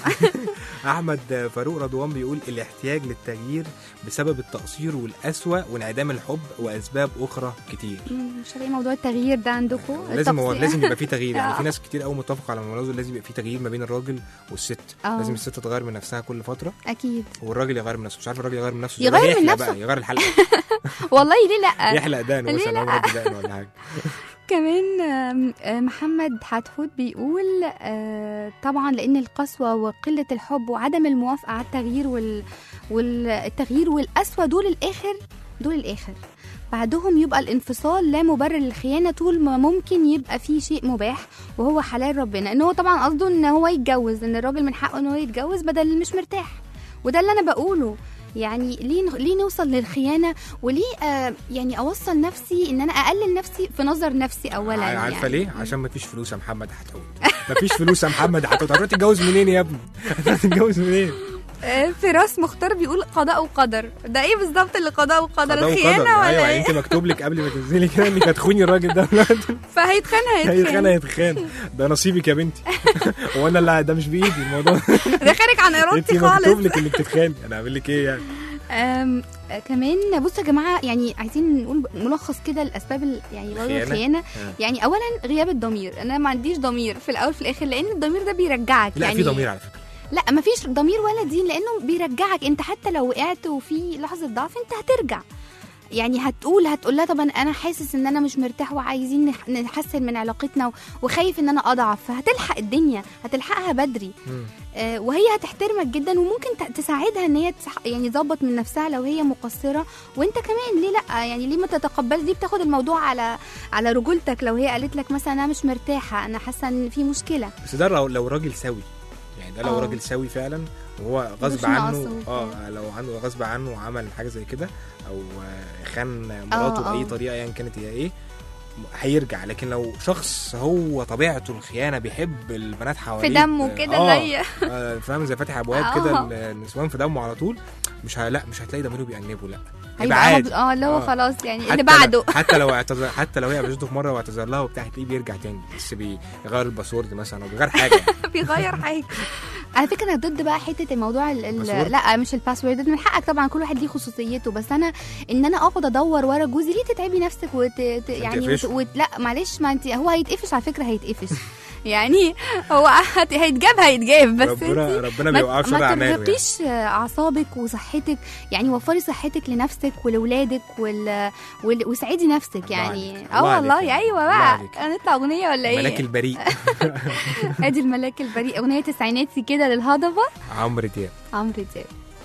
احمد فاروق رضوان بيقول الاحتياج للتغيير بسبب التقصير والقسوه وانعدام الحب واسباب اخرى كتير. مش هلاقي موضوع التغيير ده عندكم، لازم هو لازم يبقى فيه تغيير، يعني آه. في ناس كتير قوي متفقه على الموضوع ده، لازم يبقى فيه تغيير ما بين الراجل والست. آه. لازم الست تغير من نفسها كل فتره اكيد، والراجل يغير من نفسه. مش عارف الراجل يغير من نفسه، يغير يحلق من بقى، نفسه؟ يغير الحلقه والله ليه لا، يحلق دقنه ليه مثلا، لأ؟ لو مربي دقنه ولا حاجه. كمان آم، آه، محمد حتحوت بيقول آه، طبعا لان القسوه وقله الحب وعدم الموافقه على التغيير وال والتغيير والقسوه دول الاخر، دول الاخر بعدهم يبقى الانفصال لا مبرر للخيانه، طول ما ممكن يبقى فيه شيء مباح وهو حلال ربنا، ان هو طبعا قصده ان هو يتجوز، ان الراجل من حقه ان هو يتجوز بدل مش مرتاح، وده اللي انا بقوله. يعني ليه ليه نوصل للخيانه، وليه آه يعني اوصل نفسي ان انا اقلل نفسي في نظر نفسي اولا؟ عارفه يعني ليه؟ عشان ما فيش فلوس يا محمد حتحوت. ما فيش فلوس يا محمد حتحوت، هتروح تتجوز منين يا ابني؟ هتروح تتجوز منين؟ آه، فراس مختار بيقول قضاء وقدر، ده ايه بالظبط اللي قضاء وقدر؟ قضاء الخيانه وقدر. ولا ايوه ايه؟ انت مكتوب لك قبل ما تنزلي كده انك هتخوني الراجل ده. فهيتخان هيتخان هيتخان هيتخان ده نصيبك يا بنتي. هو انا اللي ده مش بايدي الموضوع. ده خارج عن انت ارادتي مكتوب خالص. لك انك تتخاني، انا اعمل لك ايه يعني؟ أم آه، كمان بصوا يا جماعه، يعني عايزين نقول ملخص كده الاسباب ال- يعني برضه الخيانة؟ الخيانه، آه. يعني اولا غياب الضمير، انا ما عنديش ضمير في الاول في الاخر، لان الضمير ده بيرجعك. لا يعني في ضمير على فكره. لا مفيش ضمير ولا دين، لانه بيرجعك انت، حتى لو وقعت وفي لحظه ضعف انت هترجع. يعني هتقول هتقول لها طب انا حاسس ان انا مش مرتاح وعايزين نح- نحسن من علاقتنا وخايف ان انا اضعف، فهتلحق الدنيا، هتلحقها بدري. آه وهي هتحترمك جدا وممكن ت- تساعدها ان هي تسح- يعني تظبط من نفسها لو هي مقصره، وانت كمان ليه لا؟ يعني ليه ما تتقبل دي؟ بتاخد الموضوع على على رجولتك. لو هي قالت لك مثلا انا مش مرتاحه، انا حاسه ان في مشكله. بس ده لو, لو راجل سوي، يعني ده لو آه. راجل سوي فعلا وهو غصب مش عنه ناقصه اه لو عنده غصب عنه وعمل حاجه زي كده او آه، خان مراته آه، باي آه. طريقه ايا يعني كانت هي ايه، هيرجع. لكن لو شخص هو طبيعته الخيانه، بيحب البنات حواليه في دمه كده آه زي آه، فاهم، زي فاتح ابواب آه. كده النسوان في دمه على طول، مش ه... لا مش هتلاقي ضميره بيأنبه، لا هيبقى يبقى عادي. اه اللي هو آه. خلاص يعني حتى اللي بعده. لو حتى لو اعتذر حتى لو هي عملته في مره واعتذر لها وبتاع، هتلاقيه بيرجع تاني، بس بيغير الباسورد مثلا او بيغير حاجه. بيغير حاجه. على فكره انا ضد بقى حته الموضوع ال- ال- الباسورد؟ لا مش الباسورد، من حقك طبعا كل واحد ليه خصوصيته، بس انا ان انا اقعد ادور ورا جوزي ليه؟ تتعبي نفسك وت... ت- يعني وت... تقفشه. وت... لا معلش، ما انت هو هيتقفش على فكره، هيتقفش يعني هو هت- هيتجاب هيتجاب بس ربنا انت ربنا ما- بيوقعه في شر ما اعماله يعني. ترهقيش اعصابك وصحتك، يعني وفري صحتك لنفسك ولولادك وال... وال... وسعدي نفسك يعني. عليك. اه الله والله عليك. ايوه الله بقى، عليك. هنطلع اغنيه ولا ايه؟ ملاك البريء. ادي الملاك البريء، اغنيه تسعيناتي كده للهضبه، عمرو دياب. عمرو دياب.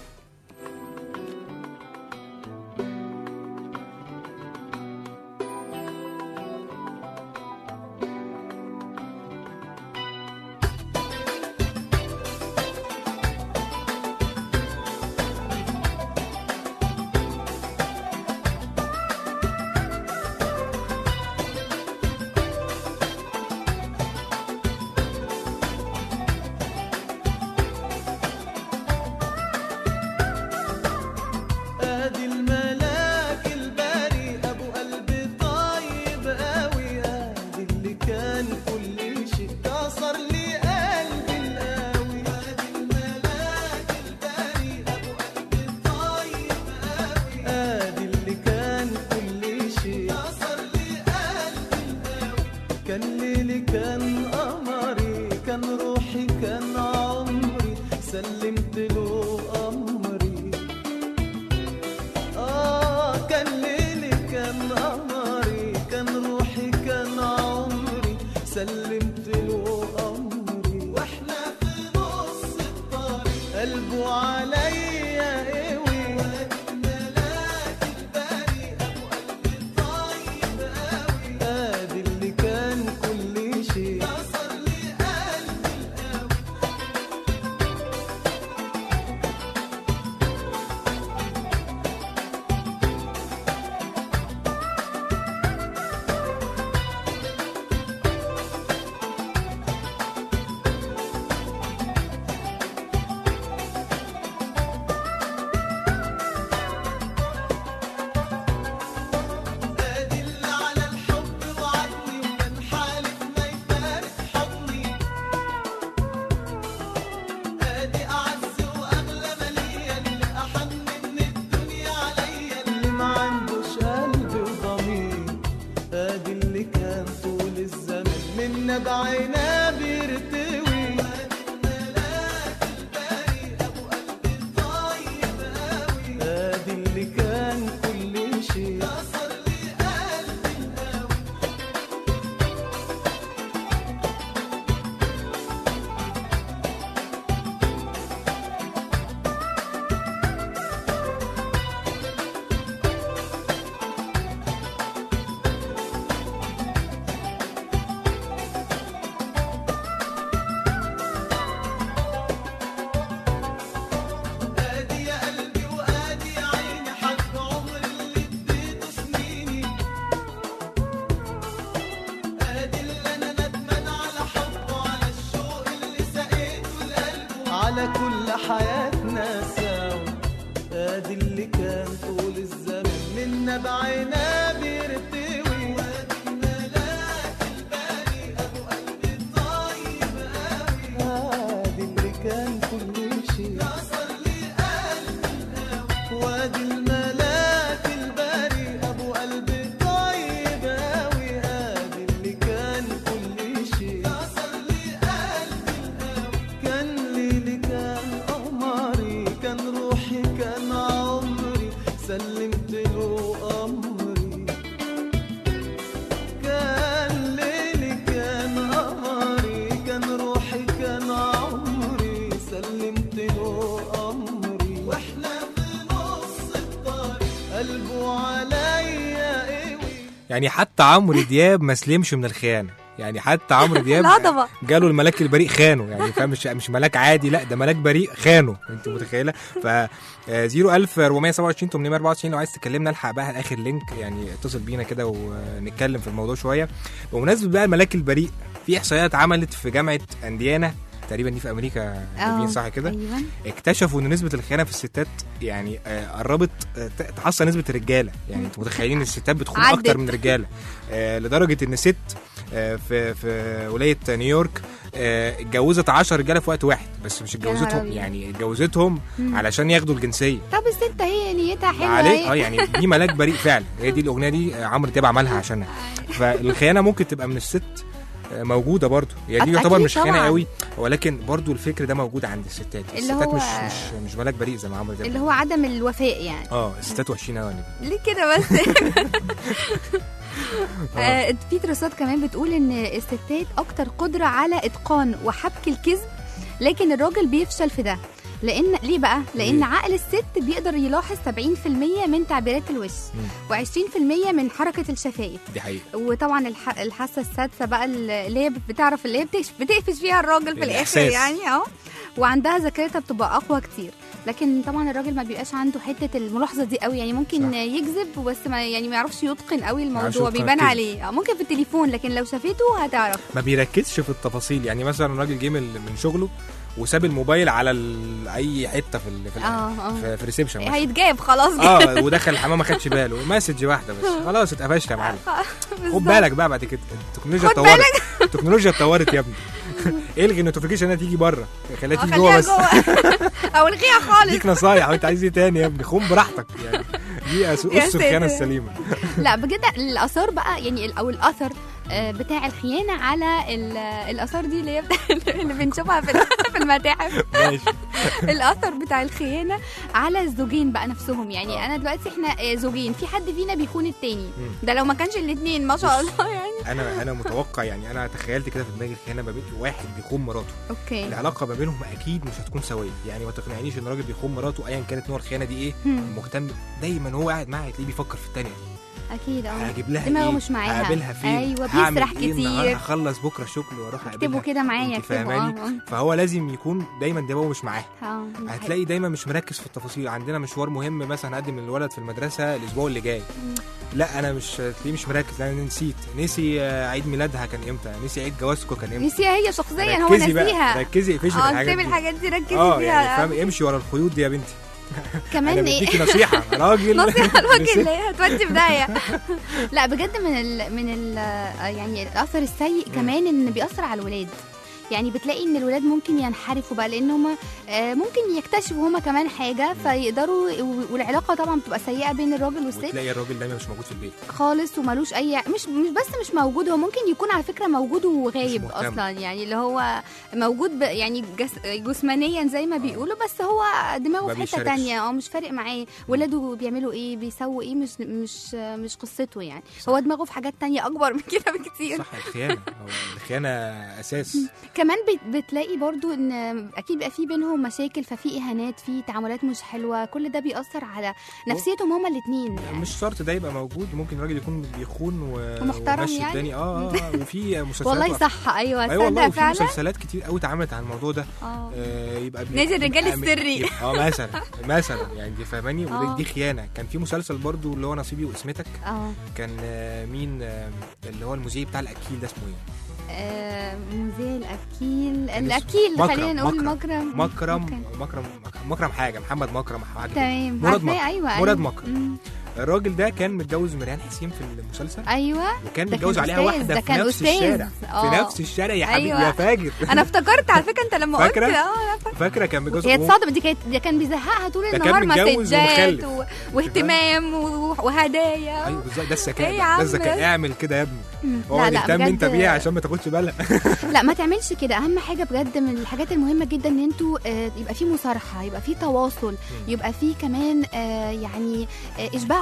ادي الملاك البريء ابو قلب طيب قوي، ادي اللي كان كل شيء كسر لي قلبي القوي. ادي الملاك البريء ابو قلب طيب قوي، ادي اللي كان كل شيء كسر لي قلبي القوي. كان ليلي كان قمري، كان روحي كان عمري، سلمت له امري. آه كان ليلي كان قمري، كان روحي كان عمري، سلمت له أمري. وإحنا في نص الطريق قلبه عليا قوي. ملاك البريء أبو قلب طيب قوي، آدي اللي كان كل شيء كسر لي قلبي القوي. ادي اللي على الحب وعدني، وكان حالف ما يفارق حضني. ادي اعز واغلى ماليا، اللي احن من الدنيا عليا، اللي ما عندوش قلب وضمير. ادي اللي كان طول الزمن منا بعيناه بيرتوي. ادي الملاك البريء ابو قلب طيب قوي، ادي اللي كان كل شيء كسر لي قلبي القوي. ادي يا قلبي وادي يا عيني، حق عمري اللي اديته سنيني. ادي اللي انا ندمان على حبه، على الشوق اللي سقيته لقلبه، على كل حياتنا سوا. ادي اللي كان طول الزمن منا بعيناه بيرتوي. وادي الملاك البريء ابو قلب طيب قوي، ادي اللي كان كل شيء كسر لي قلبي القوي. وادي الملاك البريء ابو قلب طيب قوي، ادي اللي كان كل شيء كسر لي قلبي القوي. كان ليلي كان قمري، كان روحي كان عمري، سلمت له يعني حتى عمرو دياب ما سلمش من الخيانه، يعني حتى عمرو دياب الهضبة. جاله الملاك البريء خانه، يعني فاهم، مش مش ملاك عادي، لا ده ملاك بريء خانه، انت متخيله؟ ف صفر ألف وأربعمية وسبعة وعشرين تمنمية وأربعة وتسعين لو عايز تكلمنا الحق بقى اخر لينك، يعني اتصل بينا كده ونتكلم في الموضوع شويه. بمناسبه بقى الملاك البريء، في احصائيات عملت في جامعه انديانا تقريبا دي في امريكا، اه صح كده؟ أيوة. اكتشفوا ان نسبه الخيانه في الستات يعني آه، قربت آه، تحصل نسبه الرجاله، يعني انتوا متخيلين ان الستات بتخون عدت. اكتر من الرجاله، آه، لدرجه ان ست آه، في في ولايه نيويورك آه، اتجوزت عشرة رجاله في وقت واحد، بس مش اتجوزتهم أبيض. يعني اتجوزتهم مم. علشان ياخدوا الجنسيه. طب الست هي نيتها حلوه عليه اه اهي. يعني دي ملاك بريء فعلا، هي دي الاغنيه دي آه، عمرو دياب عملها عشانها. فالخيانه ممكن تبقى من الست آه، موجوده برضو، يعني دي أكيد يعتبر مش خيانه طبعاً. قوي، ولكن برضو الفكر ده موجود عند الستات. اللي الستات هو- مش مش مش ملاك بريء زي ما عمرو دياب. اللي هو عدم الوفاء يعني. اه الستات وحشين قوي. ليه كده بس؟ آه، في دراسات كمان بتقول ان الستات اكتر قدره على اتقان وحبك الكذب، لكن الراجل بيفشل في ده. لان ليه بقى؟ لان ليه؟ عقل الست بيقدر يلاحظ سبعين في المية من تعبيرات الوش وعشرين في المية من حركه الشفايف. دي حقيقه. وطبعا الح... الحاسه السادسه بقى اللي هي بتعرف اللي هي بتكش... بتقفش فيها الراجل في الاخر الإحساس. يعني اه وعندها ذاكرتها بتبقى اقوى كتير. لكن طبعا الراجل ما بيبقاش عنده حته الملاحظه دي قوي، يعني ممكن صح. يكذب بس ما يعني ما يعرفش يتقن قوي ما يعرفش الموضوع، يتقن بيبان الكذب. عليه. آه، ممكن في التليفون، لكن لو شافته هتعرف. ما بيركزش في التفاصيل، يعني مثلا راجل جه من من شغله وساب الموبايل على ال... اي حته في ال... في, ال... اه اه في, في الريسبشن مثلا. هيتجاب خلاص. اه ودخل الحمام ما خدش باله، مسج واحده بس خلاص اتقفشت يا معلم. خد بالك بقى بعد كده التكنولوجيا خد اتطورت. التكنولوجيا اتطورت يا ابني. الغي النوتيفيكيشن انها تيجي بره، خليها تيجي جوه بس. او الغيها خالص. ديك نصايح، وانت عايز ايه تاني يا ابني؟ خم براحتك يعني. دي أس- يا أس الخيانه ساتر. السليمه. لا بجد الاثار بقى يعني ال- او الاثر آه، بتاع الخيانه على ال- الاثار دي اللي هي اللي بنشوفها في ال- في المتاحف. ماشي. الاثر بتاع الخيانه على الزوجين بقى نفسهم. يعني انا دلوقتي احنا آه، زوجين، في حد فينا بيخون التاني، ده لو ما كانش الاثنين ما شاء الله يعني. انا انا متوقع، يعني انا تخيلت كده في دماغي الخيانه ما بين واحد بيخون مراته، اوكي العلاقه ما بينهم اكيد مش هتكون سويه، يعني ما تقنعنيش ان راجل بيخون مراته ايا كانت نوع الخيانه دي ايه، هم. مهتم دايما هو قاعد معاها هتلاقيه بيفكر في الثانيه، اكيد اه هجيب لها دماغه ايه، مش معاها. هقابلها فين، ايوه هعمل بيسرح إيه النهاردة؟ كتير. هخلص بكره شغل واروح اقابلها. اكتبوا كده معايا، انت اكتبوا فاهماني؟ اه فهو لازم يكون دايما دماغه مش معاها. اه هتلاقي دايما مش مركز في التفاصيل. عندنا مشوار مهم مثلا هقدم للولد في المدرسه الاسبوع اللي جاي، لا انا مش تلاقيه مش مركز، انا نسيت، نسي آه، عيد ميلادها كان امتى، نسي عيد جوازكم كان امتى. نسيها هي شخصيا، هو ركزي بقى، نسيها. ركزي اقفشي في اه الحاجات سيب دي. الحاجات دي ركزي اه فيها. يعني فاهم، امشي ورا الخيوط دي يا بنتي. كمان انا ايه؟ بديكي نصيحه راجل. نصيحه الراجل نسيت. اللي هي هتودي في داهيه. لا بجد من ال من ال يعني الاثر السيء كمان ان بيأثر على الولاد. يعني بتلاقي ان الولاد ممكن ينحرفوا بقى، لان هم ممكن يكتشفوا هم كمان حاجه فيقدروا، والعلاقه طبعا بتبقى سيئه بين الراجل والست. وتلاقي الراجل دايما مش موجود في البيت خالص ومالوش اي مش مش بس مش موجود، هو ممكن يكون على فكره موجود وغايب اصلا، يعني اللي هو موجود يعني جس جسمانيا زي ما بيقولوا، بس هو دماغه في حته تانية، اه مش فارق معاه ولاده بيعملوا ايه بيسووا ايه، مش مش مش قصته يعني. صح. هو دماغه في حاجات تانية اكبر من كده بكتير. صح. الخيانه هو الخيانه اساس. كمان بتلاقي برضو ان اكيد بقى في بينهم مشاكل، ففي اهانات، في تعاملات مش حلوه، كل ده بيأثر على نفسيتهم هما الاثنين يعني. مش شرط ده يبقى موجود، ممكن راجل يكون بيخون و... ومحترم يعني الدنيا. اه اه وفي مسلسلات والله صح. ايوه ايوه والله، وفي فعلا مسلسلات كتير قوي اتعملت عن الموضوع ده. اه آه يبقى نادي الرجال السري. اه مثلا مثلا يعني دي فاهماني، ودي خيانه. كان في مسلسل برضو اللي هو نصيبي واسمتك. اه كان آه مين آه اللي هو المذيع بتاع الاكيل ده اسمه ايه؟ آه مذيع الاكيل الاكيل خلينا نقول مكرم مكرم مكرم مكرم حاجه محمد مكرم حاجه. تمام مراد مكرم. ايوه مراد مكرم. الراجل ده كان متجوز مريان حسين في المسلسل. ايوه وكان متجوز عليها واحده في نفس أستاذ. الشارع. أوه. في نفس الشارع يا حبيبي. أيوة. يا فاجر. انا افتكرت على فكره انت لما قلت اه فاكره كان متجوز. هي اتصدمت، دي كانت دي كان بيزهقها طول النهار مسجات و... واهتمام و... وهدايا. ايوه بالظبط، ده الذكاء، ده الذكاء. اعمل كده يا ابني. اقعد اهتم انت بيها عشان ما تاخدش بالك. لا ما تعملش كده. اهم حاجه بجد من الحاجات المهمه جدا ان انتوا آه يبقى في مصارحه، يبقى في تواصل، يبقى في كمان آه يعني آه اشباع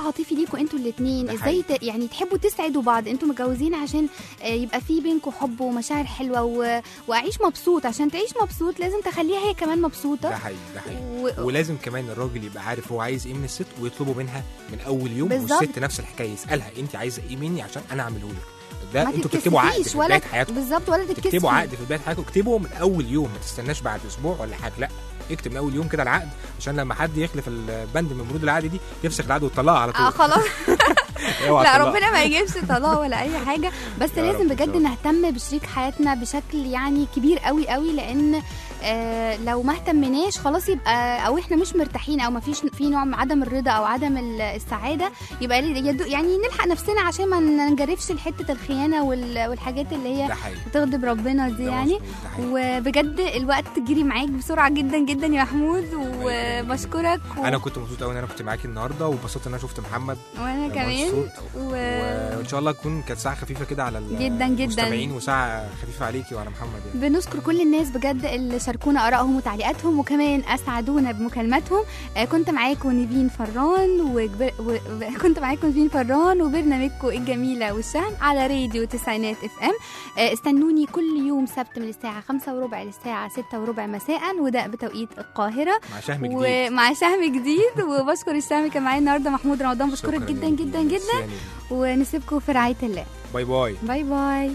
عاطفي ليكوا انتوا الاثنين، ازاي ت... يعني تحبوا تسعدوا بعض انتوا متجوزين عشان يبقى في بينكم حب ومشاعر حلوه و... واعيش مبسوط. عشان تعيش مبسوط لازم تخليها هي كمان مبسوطه. ده حقيقي ده حقيقي و... ولازم كمان الراجل يبقى عارف هو عايز ايه من الست ويطلبه منها من اول يوم. بالزبط. والست نفس الحكايه يسالها انت عايزه ايه مني عشان انا اعمله لك. ده انتوا تكتبوا عقد في بدايه حياتكم. بالظبط، ولا تكتبوا تكتبوا عقد في بدايه حياتكم، اكتبوا من اول يوم، ما تستناش بعد اسبوع ولا حاجه، لا اكتب من اول يوم كده العقد عشان لما حد يخلف البند من بنود العقد دي يفسخ العقد ويطلقها على طول. اه خلاص. لا ربنا ما يجيبش طلاق ولا اي حاجه، بس لازم بجد نهتم بشريك حياتنا بشكل يعني كبير قوي قوي، لان آه لو ما اهتمناش خلاص يبقى او احنا مش مرتاحين او ما فيش في نوع من عدم الرضا او عدم السعاده، يبقى يعني نلحق نفسنا عشان ما نجرفش لحته الخيانه والحاجات اللي هي بتغضب ربنا دي يعني. وبجد الوقت جري معاك بسرعه جدا جدا يا محمود، وبشكرك و... انا كنت مبسوط قوي ان انا كنت معاكي النهارده، وبسطت ان انا شفت محمد وانا كمان و... وان شاء الله تكون كانت ساعه خفيفه كده على جدا جدا المستمعين وساعه خفيفه عليكي وعلى محمد يعني. بنشكر كل الناس بجد اللي شاركونا ارائهم وتعليقاتهم وكمان اسعدونا بمكالماتهم. آه كنت معاكم نيفين فران وكبر... و... كنت معاكم نيفين فران وبرنامجكم الجميله والشهم على راديو تسعينات اف ام. آه استنوني كل يوم سبت من الساعه خمسة وربع للساعه ستة وربع مساء، وده بتوقيت القاهره مع شهم جديد ومع شهم جديد. وبشكر الشهم كان معايا النهارده محمود رمضان، بشكرك جدا جدا جدا، ونسيبكم في رعايه الله. باي باي باي باي.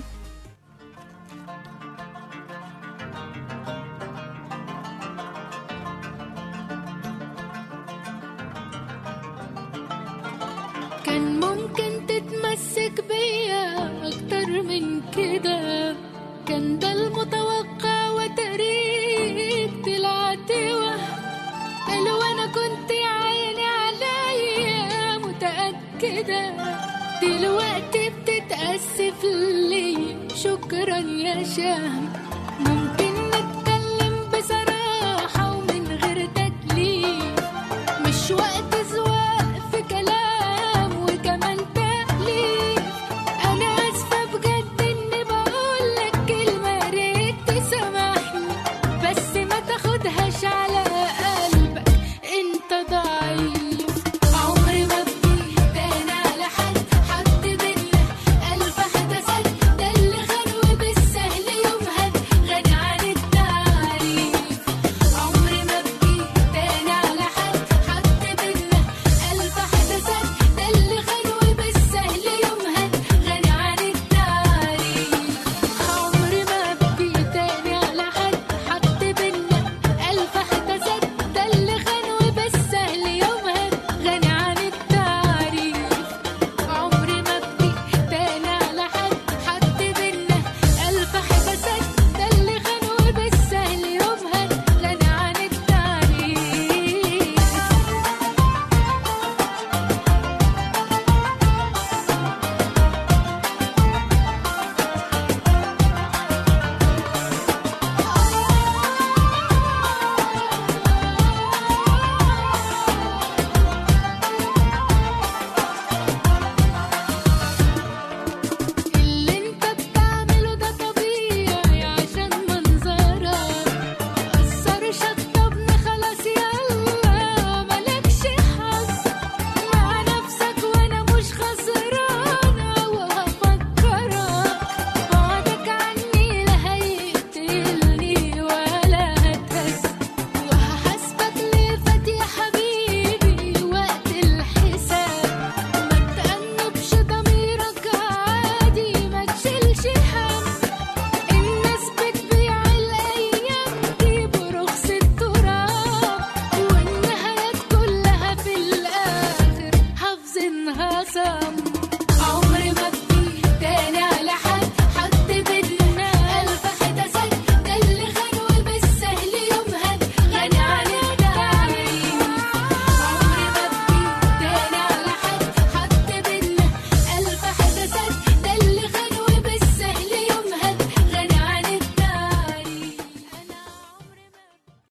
كان ممكن تتمسك بيا اكتر من كده، كان ده المتوقع وتقريب طلعت وهم، قالوا انا كنت عيني عليا متأكدة، دلوقتي بتتأسف لي شكرا يا شهم. ممكن نتكلم بصراحة ومن غير تكليف، مش وقت زواق في كلام وكمان تأليف. أنا أسفة بجد إني بقولك كلمة ريت تسامحني، بس ما تاخدهاش على قلبك أنت ضعيف. عمري ما بجي تاني على حد حط بينا ألف حدثات، ده اللي خان وبالسهل يمهد غني عن التعريف. عمري ما بجي تاني على حد حط بينا ألف حدثات، ده اللي خان وبالسهل يمهد غني عن التعريف. عمري ما بجي تاني على حد حط بينا ألف حدثات، ده اللي خان وبالسهل يمهد غني عن التعريف. عمري ما بجي تاني على حد حط بينا ألف حدثات، ده اللي خان وبالسهل يمهد غني عن التعريف. اللي انت بتعمله ده طبيعي عشان منظرك، قصر شطبنا خلاص يلا مالكش حظ مع نفسك، وانا مش خسرانة وهفكرك. بعدك عني لا هيقتلني ولا هتهز، وهحاسبك ليه فات يا حبيبي وقت الحساب. ما تأنبش ضميرك عادي ما تشيلش هم، الناس بتبيع الأيام دي برخص التراب، والنهايات كلها في الآخر حافظينها صم.